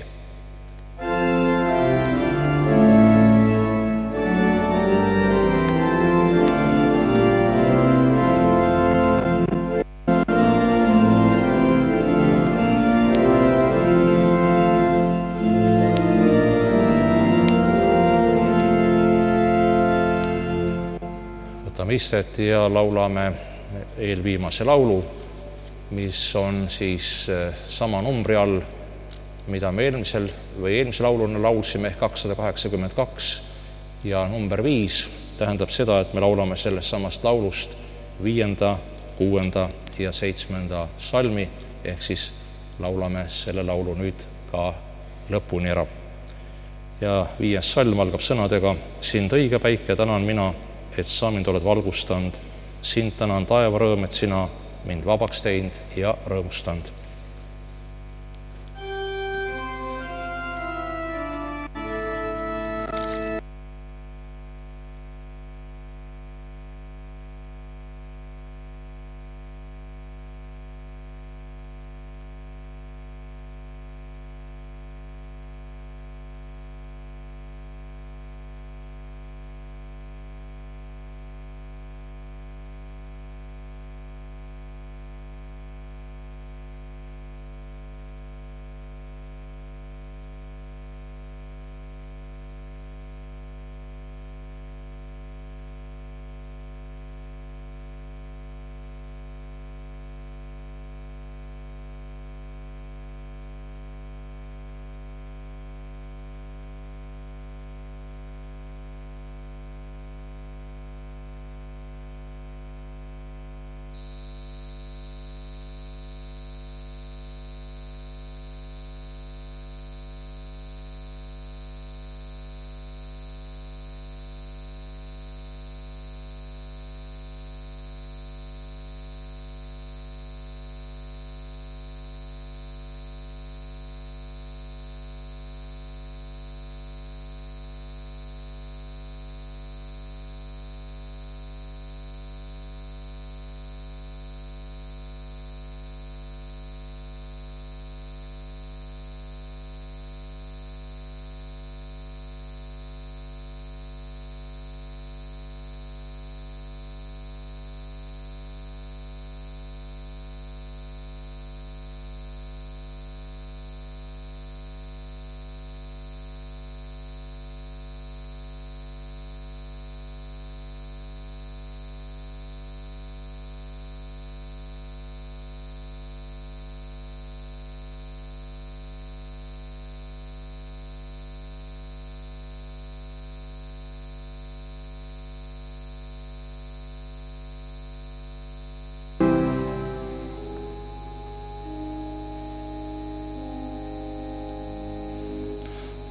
Istet ja laulame eelviimase laulu, mis on siis sama numbri all, mida me eelmisel või eelmise lauluna laulsime ehk kakssada kaheksakümmend kaks ja number viis tähendab seda, et me laulame sellest samast laulust viienda, kuuenda ja seitsmenda salmi ehk siis laulame selle laulu nüüd ka lõpuni ära. Ja viies salm algab sõnadega: sind õige päike tänan mina, et sa mind oled valgustanud, sind tänan taeva rõõm, et sina mind vabaks teinud ja rõõmustanud.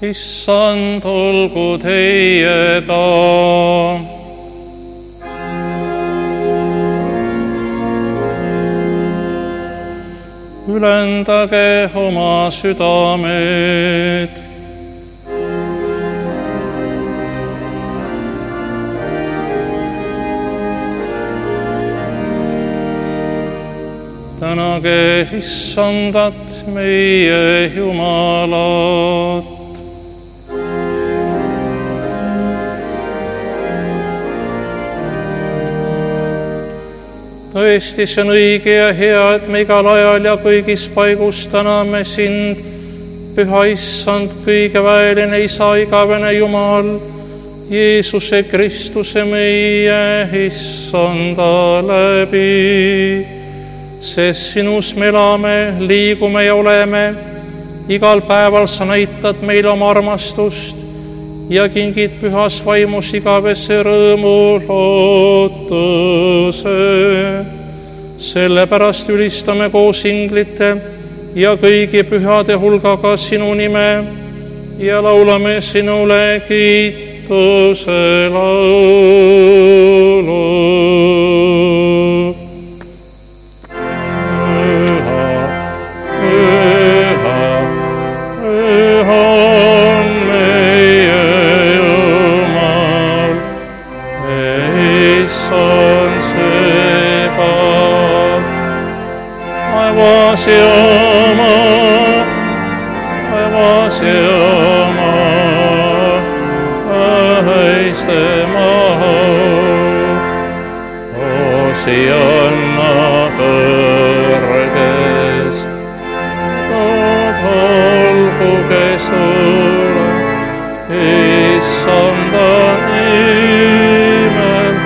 issand olgu teiega. Ülendage oma südamed. Tänage issandat meie Jumalat. Tõesti, see on õige ja hea, et me igal ajal ja kõigis paigus täname sind, püha issand, kõigeväeline isa, igavene Jumal, Jeesuse Kristuse meie issanda läbi. Sest sinus me elame, liigume ja oleme, igal päeval sa näitad meile oma armastust ja kingid pühas vaimus igavese rõõmu lootuse. Sellepärast ülistame koos inglite ja kõigi pühade hulgaga sinu nime ja laulame sinule kiituse laulu. Sioma, aiva sioma, äiste mahau, osianna kõrges, tood olgu kes tule, issanda nimel.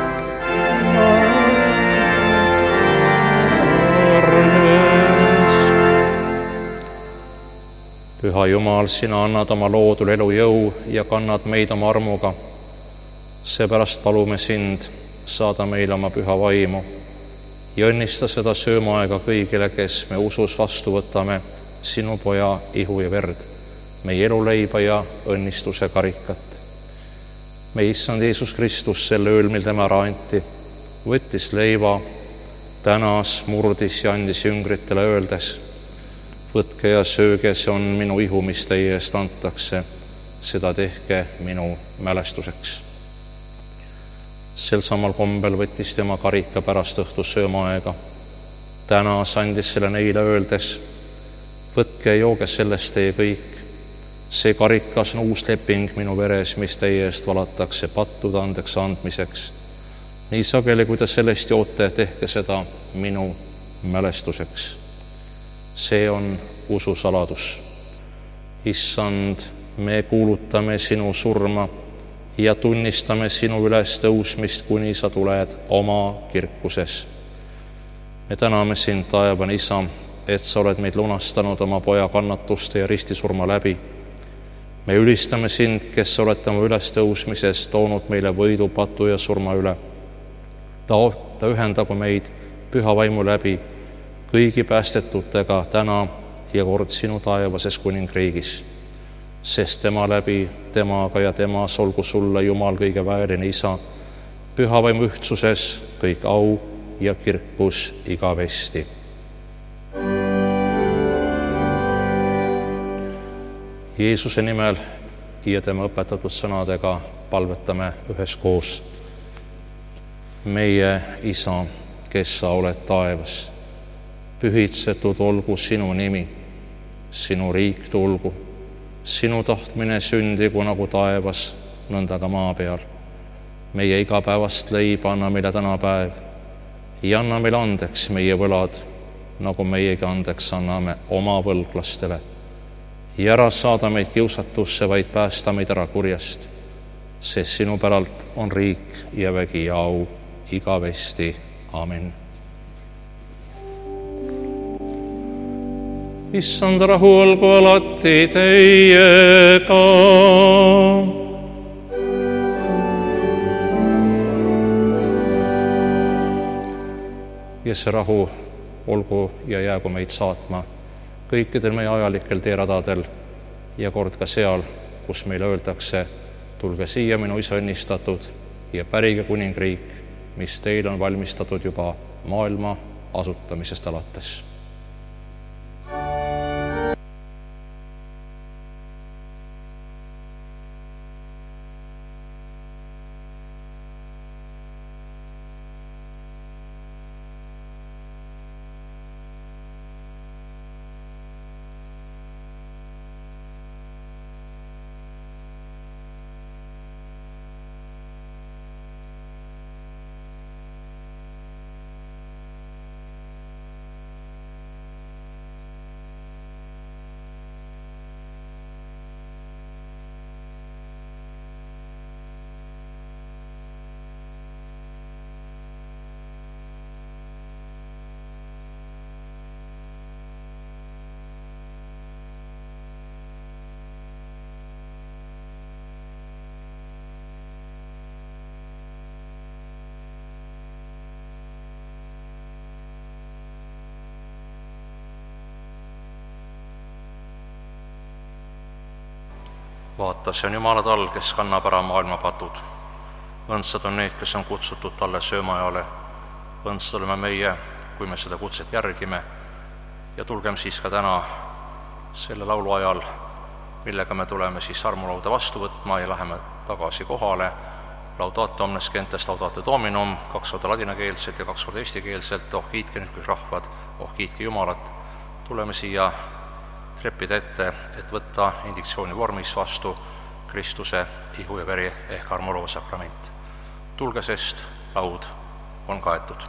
Püha Jumal, sina annad oma loodul elu jõu ja kannad meid oma armuga. Seepärast palume sind, saada meile oma püha vaimu ja õnnista seda söömaaega kõigile, kes me usus vastu võtame sinu poja ihu ja verd, meie eluleiba ja õnnistuse karikat. Meie issand Jeesus Kristus selle ööl, mil tema ära anti, võttis leiva, tänas, murdis ja andis jüngritele öeldes: võtke ja sööge, see on minu ihu, mis teie eest antakse, seda tehke minu mälestuseks. Sel samal kombel võttis tema karika pärast õhtus söömaaega. Tänas andis selle neile öeldes: võtke ja jooge sellest teie kõik. See karikas on uus leping minu veres, mis teie eest valatakse pattude andeks andmiseks. Nii sageli, kui te sellest joote, tehke seda minu mälestuseks. See on usu saladus. Issand, me kuulutame sinu surma ja tunnistame sinu üles tõusmist, kuni sa tuled oma kirkuses. Me täname sind, taevane isa, et sa oled meid lunastanud oma poja kannatuste ja ristisurma läbi. Me ülistame sind, kes sa oled tema üles tõusmises toonud meile võidu patu ja surma üle. Ta, ta ühendagu meid püha vaimu läbi kõigi päästetutega täna ja kord sinu taevases kuningriigis. Sest tema läbi, temaga ja temas olgu sulle, Jumal, kõige vääriline isa, püha vaimu ühtsuses kõik au ja kirkus igavesti. Jeesuse nimel ja tema õpetatud sõnadega palvetame üheskoos. Meie isa, kes sa oled taevas, pühitsetud olgu sinu nimi, sinu riik tulgu, sinu tahtmine sündigu nagu taevas, nõnda ka maa peal. Meie igapäevast leiba anna meile täna päev ja anna meile andeks meie võlad, nagu meiegi andeks anname oma võlglastele. Ja ära saada meid kiusatusse, vaid päästa meid ära kurjast, sest sinu päralt on riik ja vägi ja au igavesti. Amen. Issand, rahu olgu alati teiega. Ja see rahu olgu ja jäägu meid saatma kõikidel meie ajalikel teeradadel ja kord ka seal, kus meile öeldakse, tulge siia, minu isa õnnistatud, ja pärige kuningriik, mis teil on valmistatud juba maailma asutamisest alates. Vaata, see on Jumala tall, kes kannab ära maailma patud. Õndsad on need, kes on kutsutud talle söömaajale. Õndsad oleme meie, kui me seda kutset järgime. Ja tulgem siis ka täna selle laulu ajal, millega me tuleme siis armulauda vastu võtma ja läheme tagasi kohale. Laudate omnes gentes, laudate dominum, kaks korda ladinakeelselt ja kaks korda eestikeelselt. Oh, kiitke nüüd kõik rahvad, oh, kiitke Jumalat. Tuleme siia treppida ette, et võtta indiktsiooni vormis vastu Kristuse ihu ja veri ehk armulauva sakrament. Tulge, sest laud on kaetud.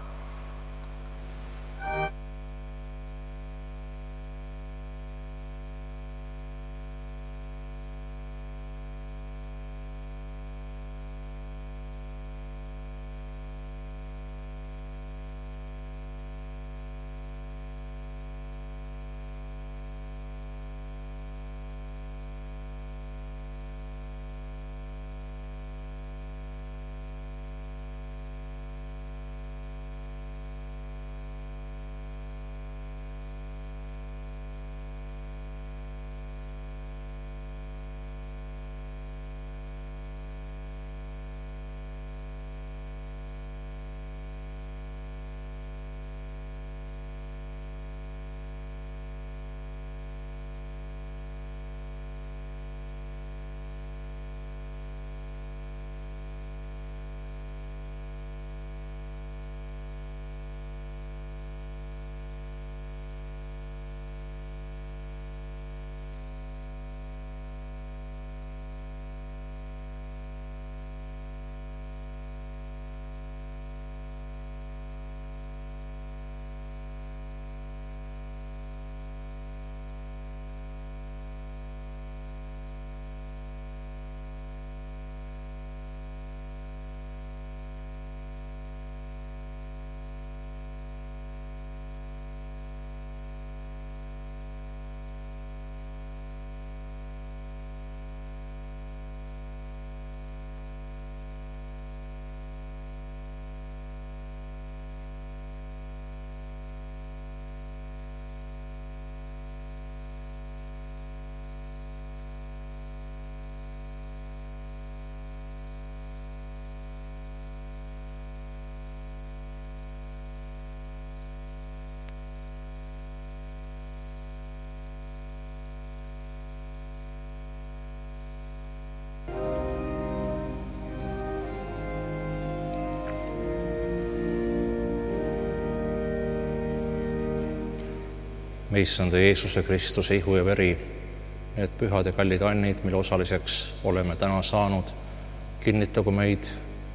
me issanda Jeesuse Kristuse ihu ja veri, need pühad ja kallid annid, mille osaliseks oleme täna saanud, kinnitagu meid,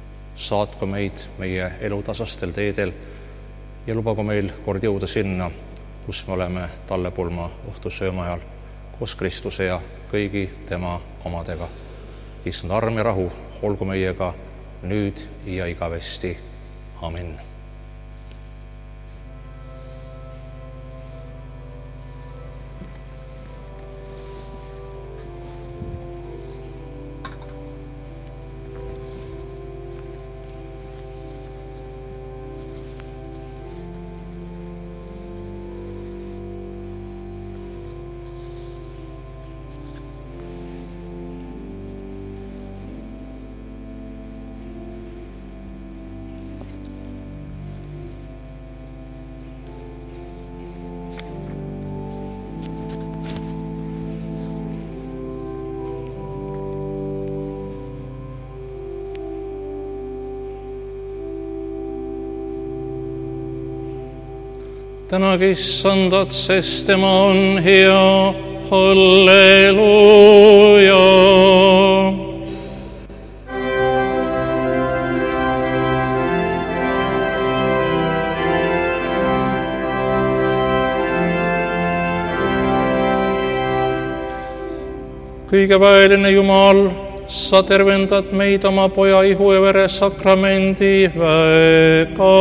saatku meid meie elutasastel teedel ja lubagu meil kord jõuda sinna, kus me oleme talle pulma õhtusööma ajal koos Kristuse ja kõigi tema omadega. Issand arm ja rahu olgu meiega nüüd ja igavesti. Amin. tänage Issandat, sest tema on hea. Halleluuja. Kõigeväeline Jumal, sa tervendad meid oma poja ihu ja vere sakramendi väega.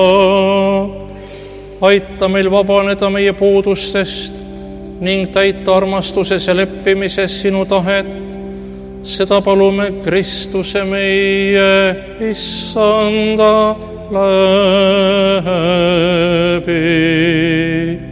Aita meil vabaneda meie puudustest ning täita armastuses ja leppimises sinu tahet. Seda palume Kristuse meie Issanda läbi.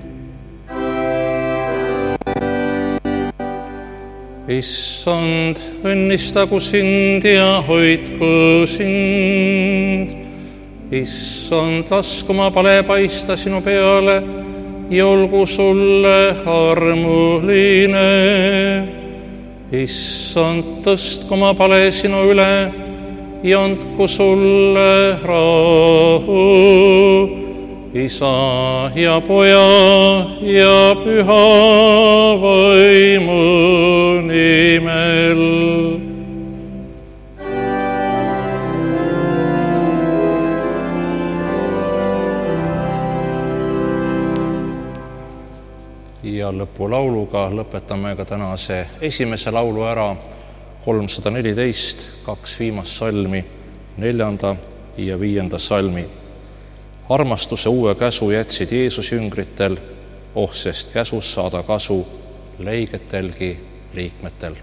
Issand, õnnistagu sind ja hoidku sind. Issand, lasku oma pale paista sinu peale ja olgu sulle armuline. Issand, tõstku oma pale sinu üle ja andku sulle rahu. Isa ja Poja ja Püha Vaimu nimel. Ja lõpulauluga lõpetame ka tänase esimese laulu ära, kolmsada neliteist, kaks viimast salmi, neljanda ja viienda salmi. Armastuse uue käsu jätsid Jeesus jüngritel, oh sest käsus saada kasu leigetelgi liikmetel.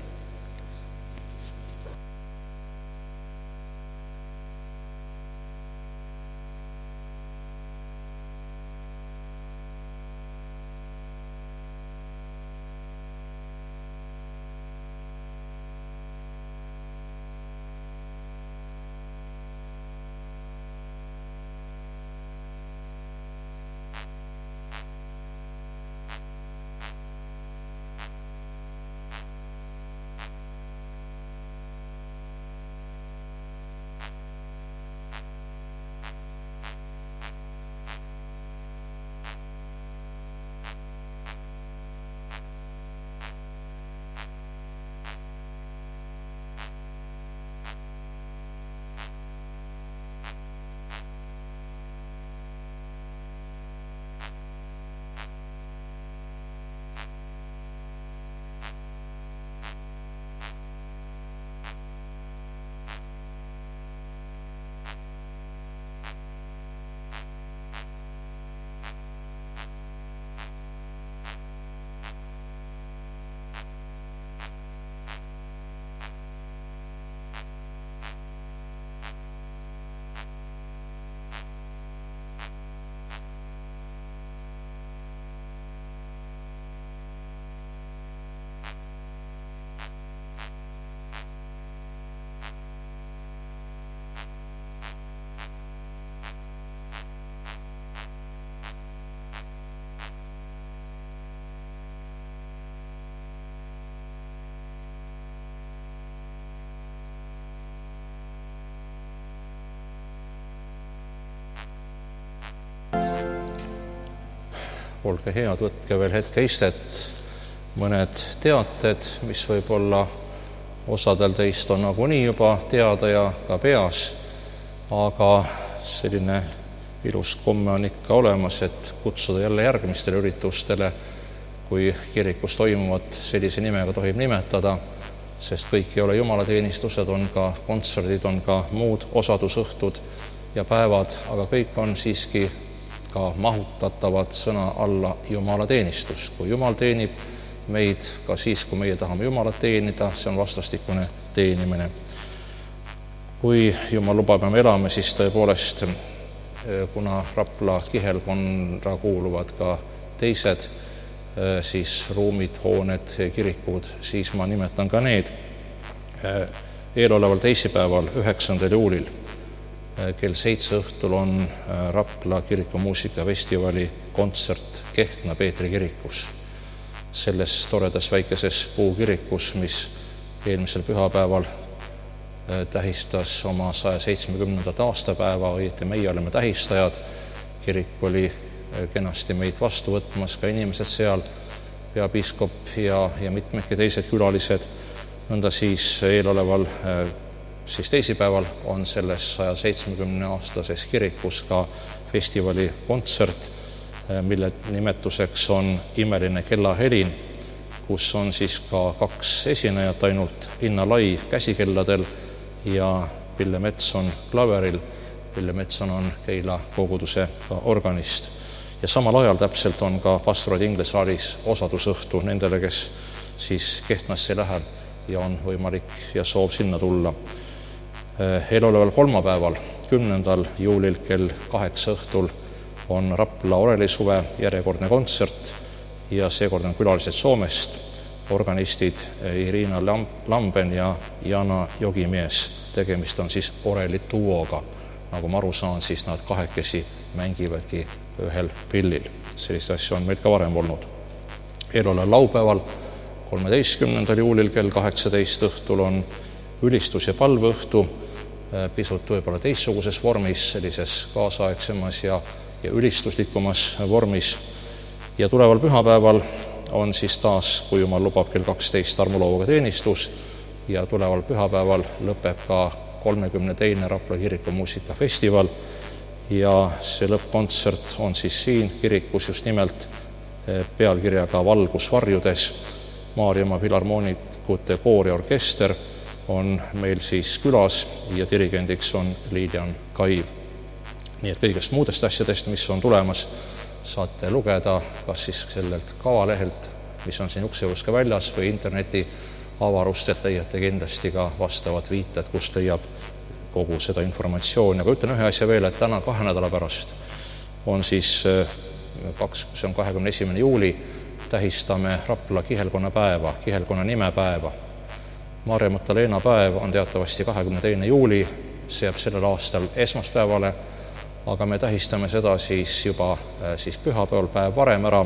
Olge head, võtke veel hetke istet, mõned teated, mis võib-olla osadel teist on nagunii juba teada ja ka peas, aga selline ilus komme on ikka olemas, et kutsuda jälle järgmistele üritustele, kui kirikus toimuvat sellise nimega tohib nimetada, sest kõik ei ole jumalateenistused, on ka kontserdid, on ka muud osadusõhtud ja päevad, aga kõik on siiski ka mahutatavad sõna alla jumalateenistus. Kui Jumal teenib meid ka siis, kui meie tahame Jumalat teenida, see on vastastikune teenimine. Kui Jumal lubab, me elame, siis tõepoolest, kuna Rapla kihelkonda kuuluvad ka teised siis ruumid, hooned, kirikud, siis ma nimetan ka need. Eeloleval teisipäeval, üheksandal juulil kell seitse õhtul on Rapla kiriku muusikafestivali kontsert Kehtna Peetri kirikus. Selles toredas väikeses puukirikus, mis eelmisel pühapäeval tähistas oma saja seitsmekümnendat aastapäeva, õieti meie oleme tähistajad. Kirik oli kenasti meid vastu võtmas, ka inimesed seal, peapiiskop ja, ja mitmedki teised külalised. Nõnda siis eeloleval siis teisipäeval on selles saja seitsmekümne aastases kirikus ka festivali kontsert, mille nimetuseks on Imeline kellahelin, kus on siis ka kaks esinejat ainult, Inna Lai käsikelladel ja Pille Metson klaveril. Pille Metson on Keila koguduse organist. Ja samal ajal täpselt on ka pastoraadi inglesaalis osadusõhtu nendele, kes siis Kehtnasse läheb ja on võimalik ja soov sinna tulla. Eeloleval kolmapäeval, kümnendal juulil kell kaheksa õhtul on Rapla Orelisuve järjekordne kontsert ja seekord on külalised Soomest, organistid Irina Lamben ja Jana Jogimies. Tegemist on siis Oreli duoga. Nagu ma aru saan, siis nad kahekesi mängivadki ühel pillil. Sellist asja on meil ka varem olnud. Eeloleval laupäeval, kolmeteistkümnendal juulil kell kaheksateist õhtul on ülistus- ja palveõhtu, pisut võib-olla teistsuguses vormis, sellises kaasaegsemas ja, ja ülistuslikumas vormis. Ja tuleval pühapäeval on siis taas, kui Jumal lubab, kell kaksteist armulooga teenistus ja tuleval pühapäeval lõpeb ka kolmekümne teine Rapla kiriku muusikafestival ja see lõppkontsert on siis siin kirikus just nimelt pealkirjaga Valgus varjudes. Maarjamaa Filharmoonikute koor ja orkester on meil siis külas ja dirigendiks on Liilian Kaiv. Nii et kõigest muudest asjadest, mis on tulemas, saate lugeda kas siis sellelt kavalehelt, mis on siin ukse juures ka väljas, või interneti avarustelt leiate kindlasti ka vastavad viited, kust leiab kogu seda informatsiooni. Aga ütlen ühe asja veel, et täna kahe nädala pärast on siis, kaks, see on kahekümne esimene juuli, tähistame Rapla kihelkonna päeva, kihelkonna nimepäeva. Maarja Magdalena päev on teatavasti kahekümne teine juuli, see jääb sellel aastal esmaspäevale, aga me tähistame seda siis juba siis pühapäeval päev varem ära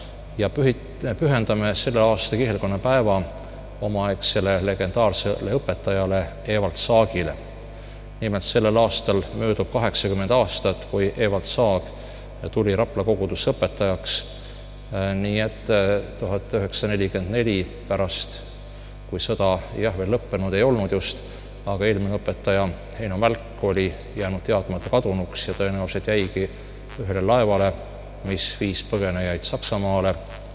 ja pühendame selle aasta kihelkonna päeva omaaegsele legendaarsele õpetajale Evald Saagile. Nimelt sellel aastal möödub kaheksakümmend aastat, kui Evald Saag tuli Rapla kogudusse õpetajaks, nii et tuhat üheksasada nelikümmend neli pärast, kui sõda jah veel lõppenud ei olnud just, aga eelmine õpetaja Heino Mälk oli jäänud teadmata kadunuks ja tõenäoliselt jäigi ühele laevale, mis viis põgenejaid Saksamaale.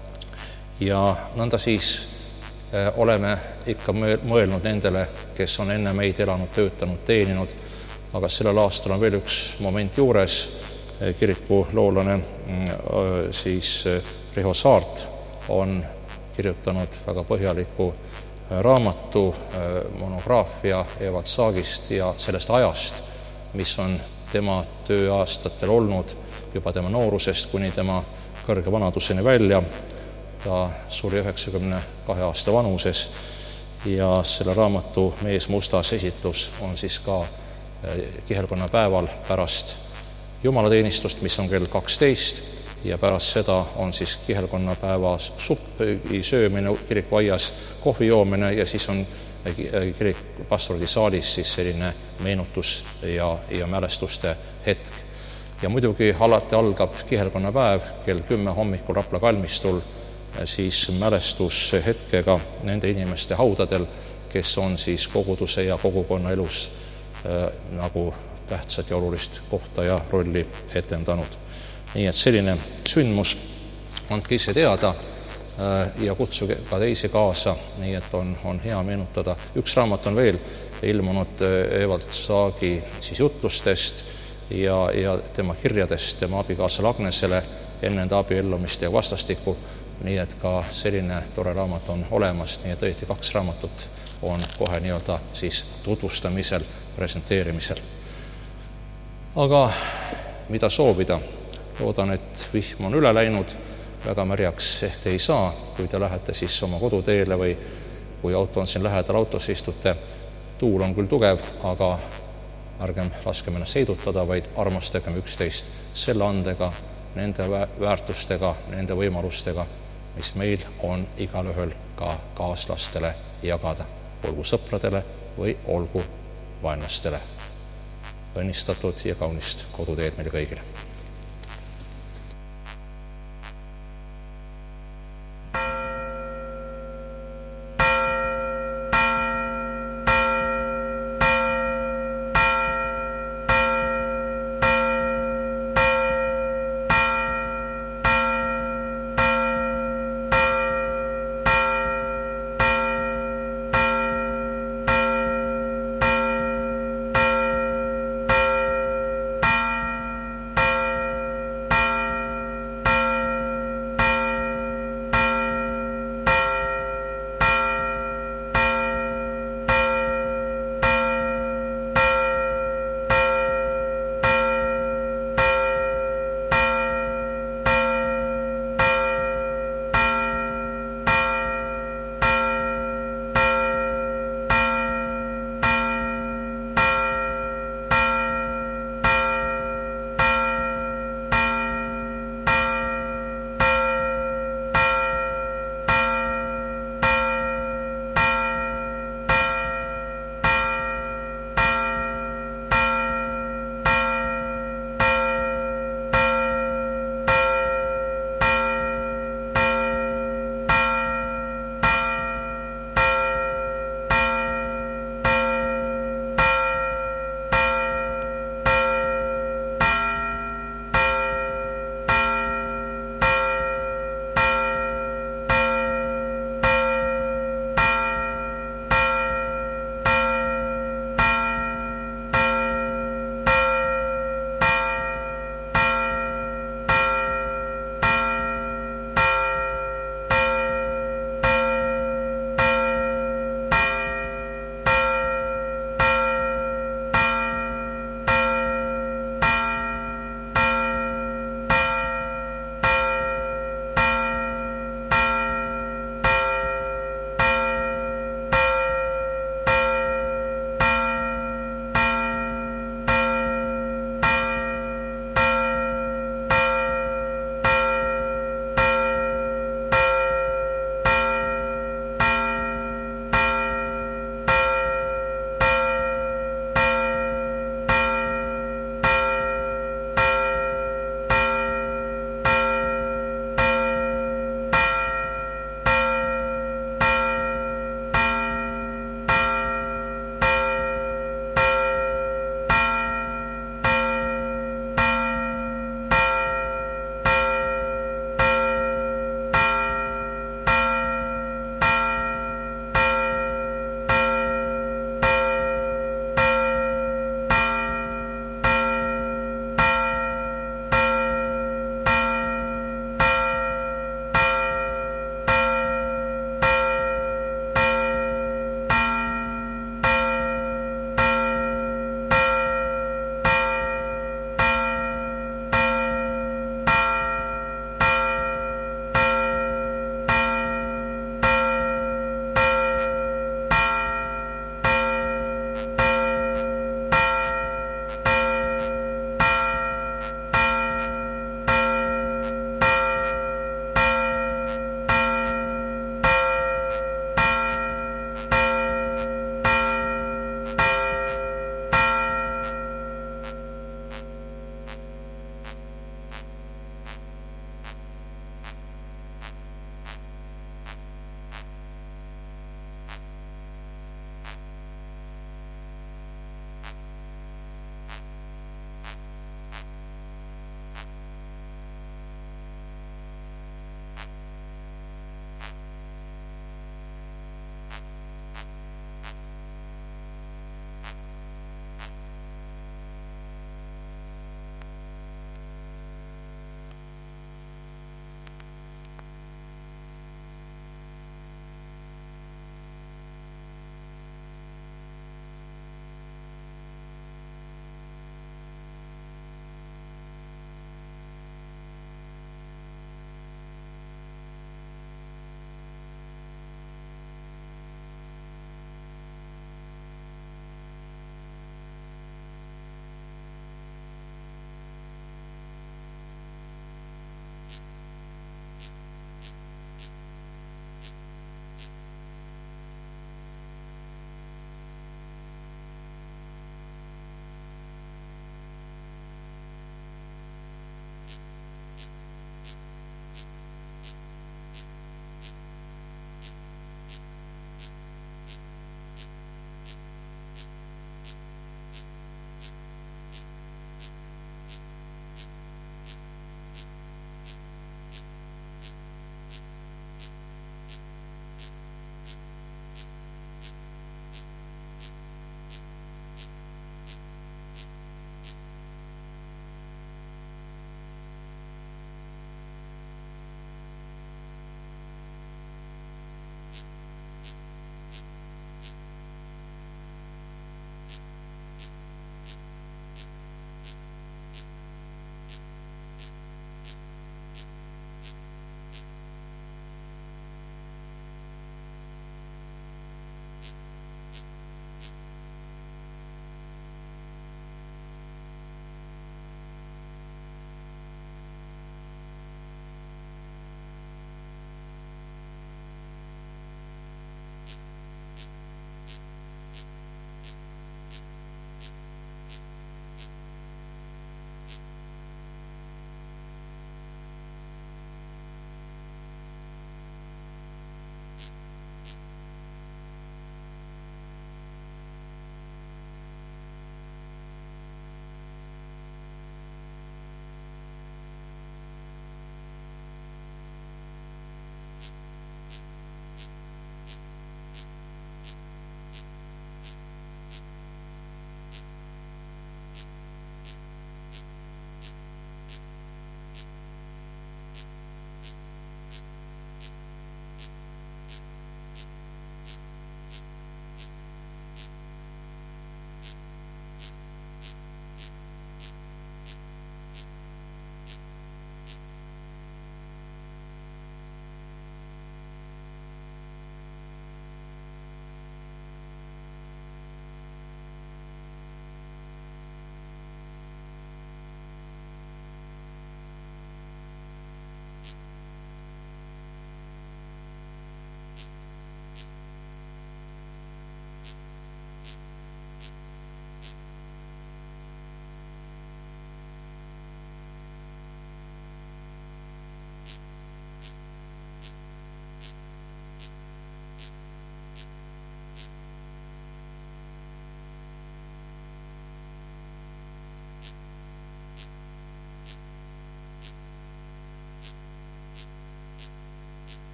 Ja nõnda siis oleme ikka mõelnud nendele, kes on enne meid elanud, töötanud, teeninud, aga sellel aastal on veel üks moment juures. Kiriku loolane siis Riho Saart on kirjutanud väga põhjaliku raamatu, monograafia Evald Saagist ja sellest ajast, mis on tema tööaastatel olnud juba tema noorusest kuni tema kõrge vanaduseni välja. Ta suri üheksakümne kahe aasta vanuses ja selle raamatu Mees mustas esitlus on siis ka kihelkonna päeval pärast jumalateenistust, mis on kell kaksteist ja pärast seda on siis kihelkonna päeva suppi söömine kirikuaias, kohvi joomine ja siis on kirik pastoraadi saalis siis selline meenutus ja, ja mälestuste hetk. Ja muidugi alati algab kihelkonna päev kell kümme hommikul Rapla kalmistul siis mälestus hetkega nende inimeste haudadel, kes on siis koguduse ja kogukonna elus äh, nagu tähtsat ja olulist kohta ja rolli etendanud. Nii et selline sündmus, andke ise teada äh, ja kutsuge ka teisi kaasa, nii et on, on hea meenutada. Üks raamat on veel ilmunud Evald Saagi siis jutlustest ja, ja tema kirjadest tema abikaasale Agnesele enne enda abiellumist ja vastastikku. Nii et ka selline tore raamat on olemas, nii et õieti kaks raamatut on kohe nii-öelda siis tutvustamisel, presenteerimisel. Aga mida soovida? Loodan, et vihm on üle läinud, väga märjaks ehk ei saa, kui te lähete siis oma koduteele või kui auto on siin lähedal, autos istute. Tuul on küll tugev, aga ärgem laskem ennast heidutada, vaid armastagem üksteist selle andega, nende väärtustega, nende võimalustega, mis meil on igalühel ka kaaslastele jagada, olgu sõpradele või olgu vaenlastele. Õnnistatud ja kaunist koduteed meile kõigile.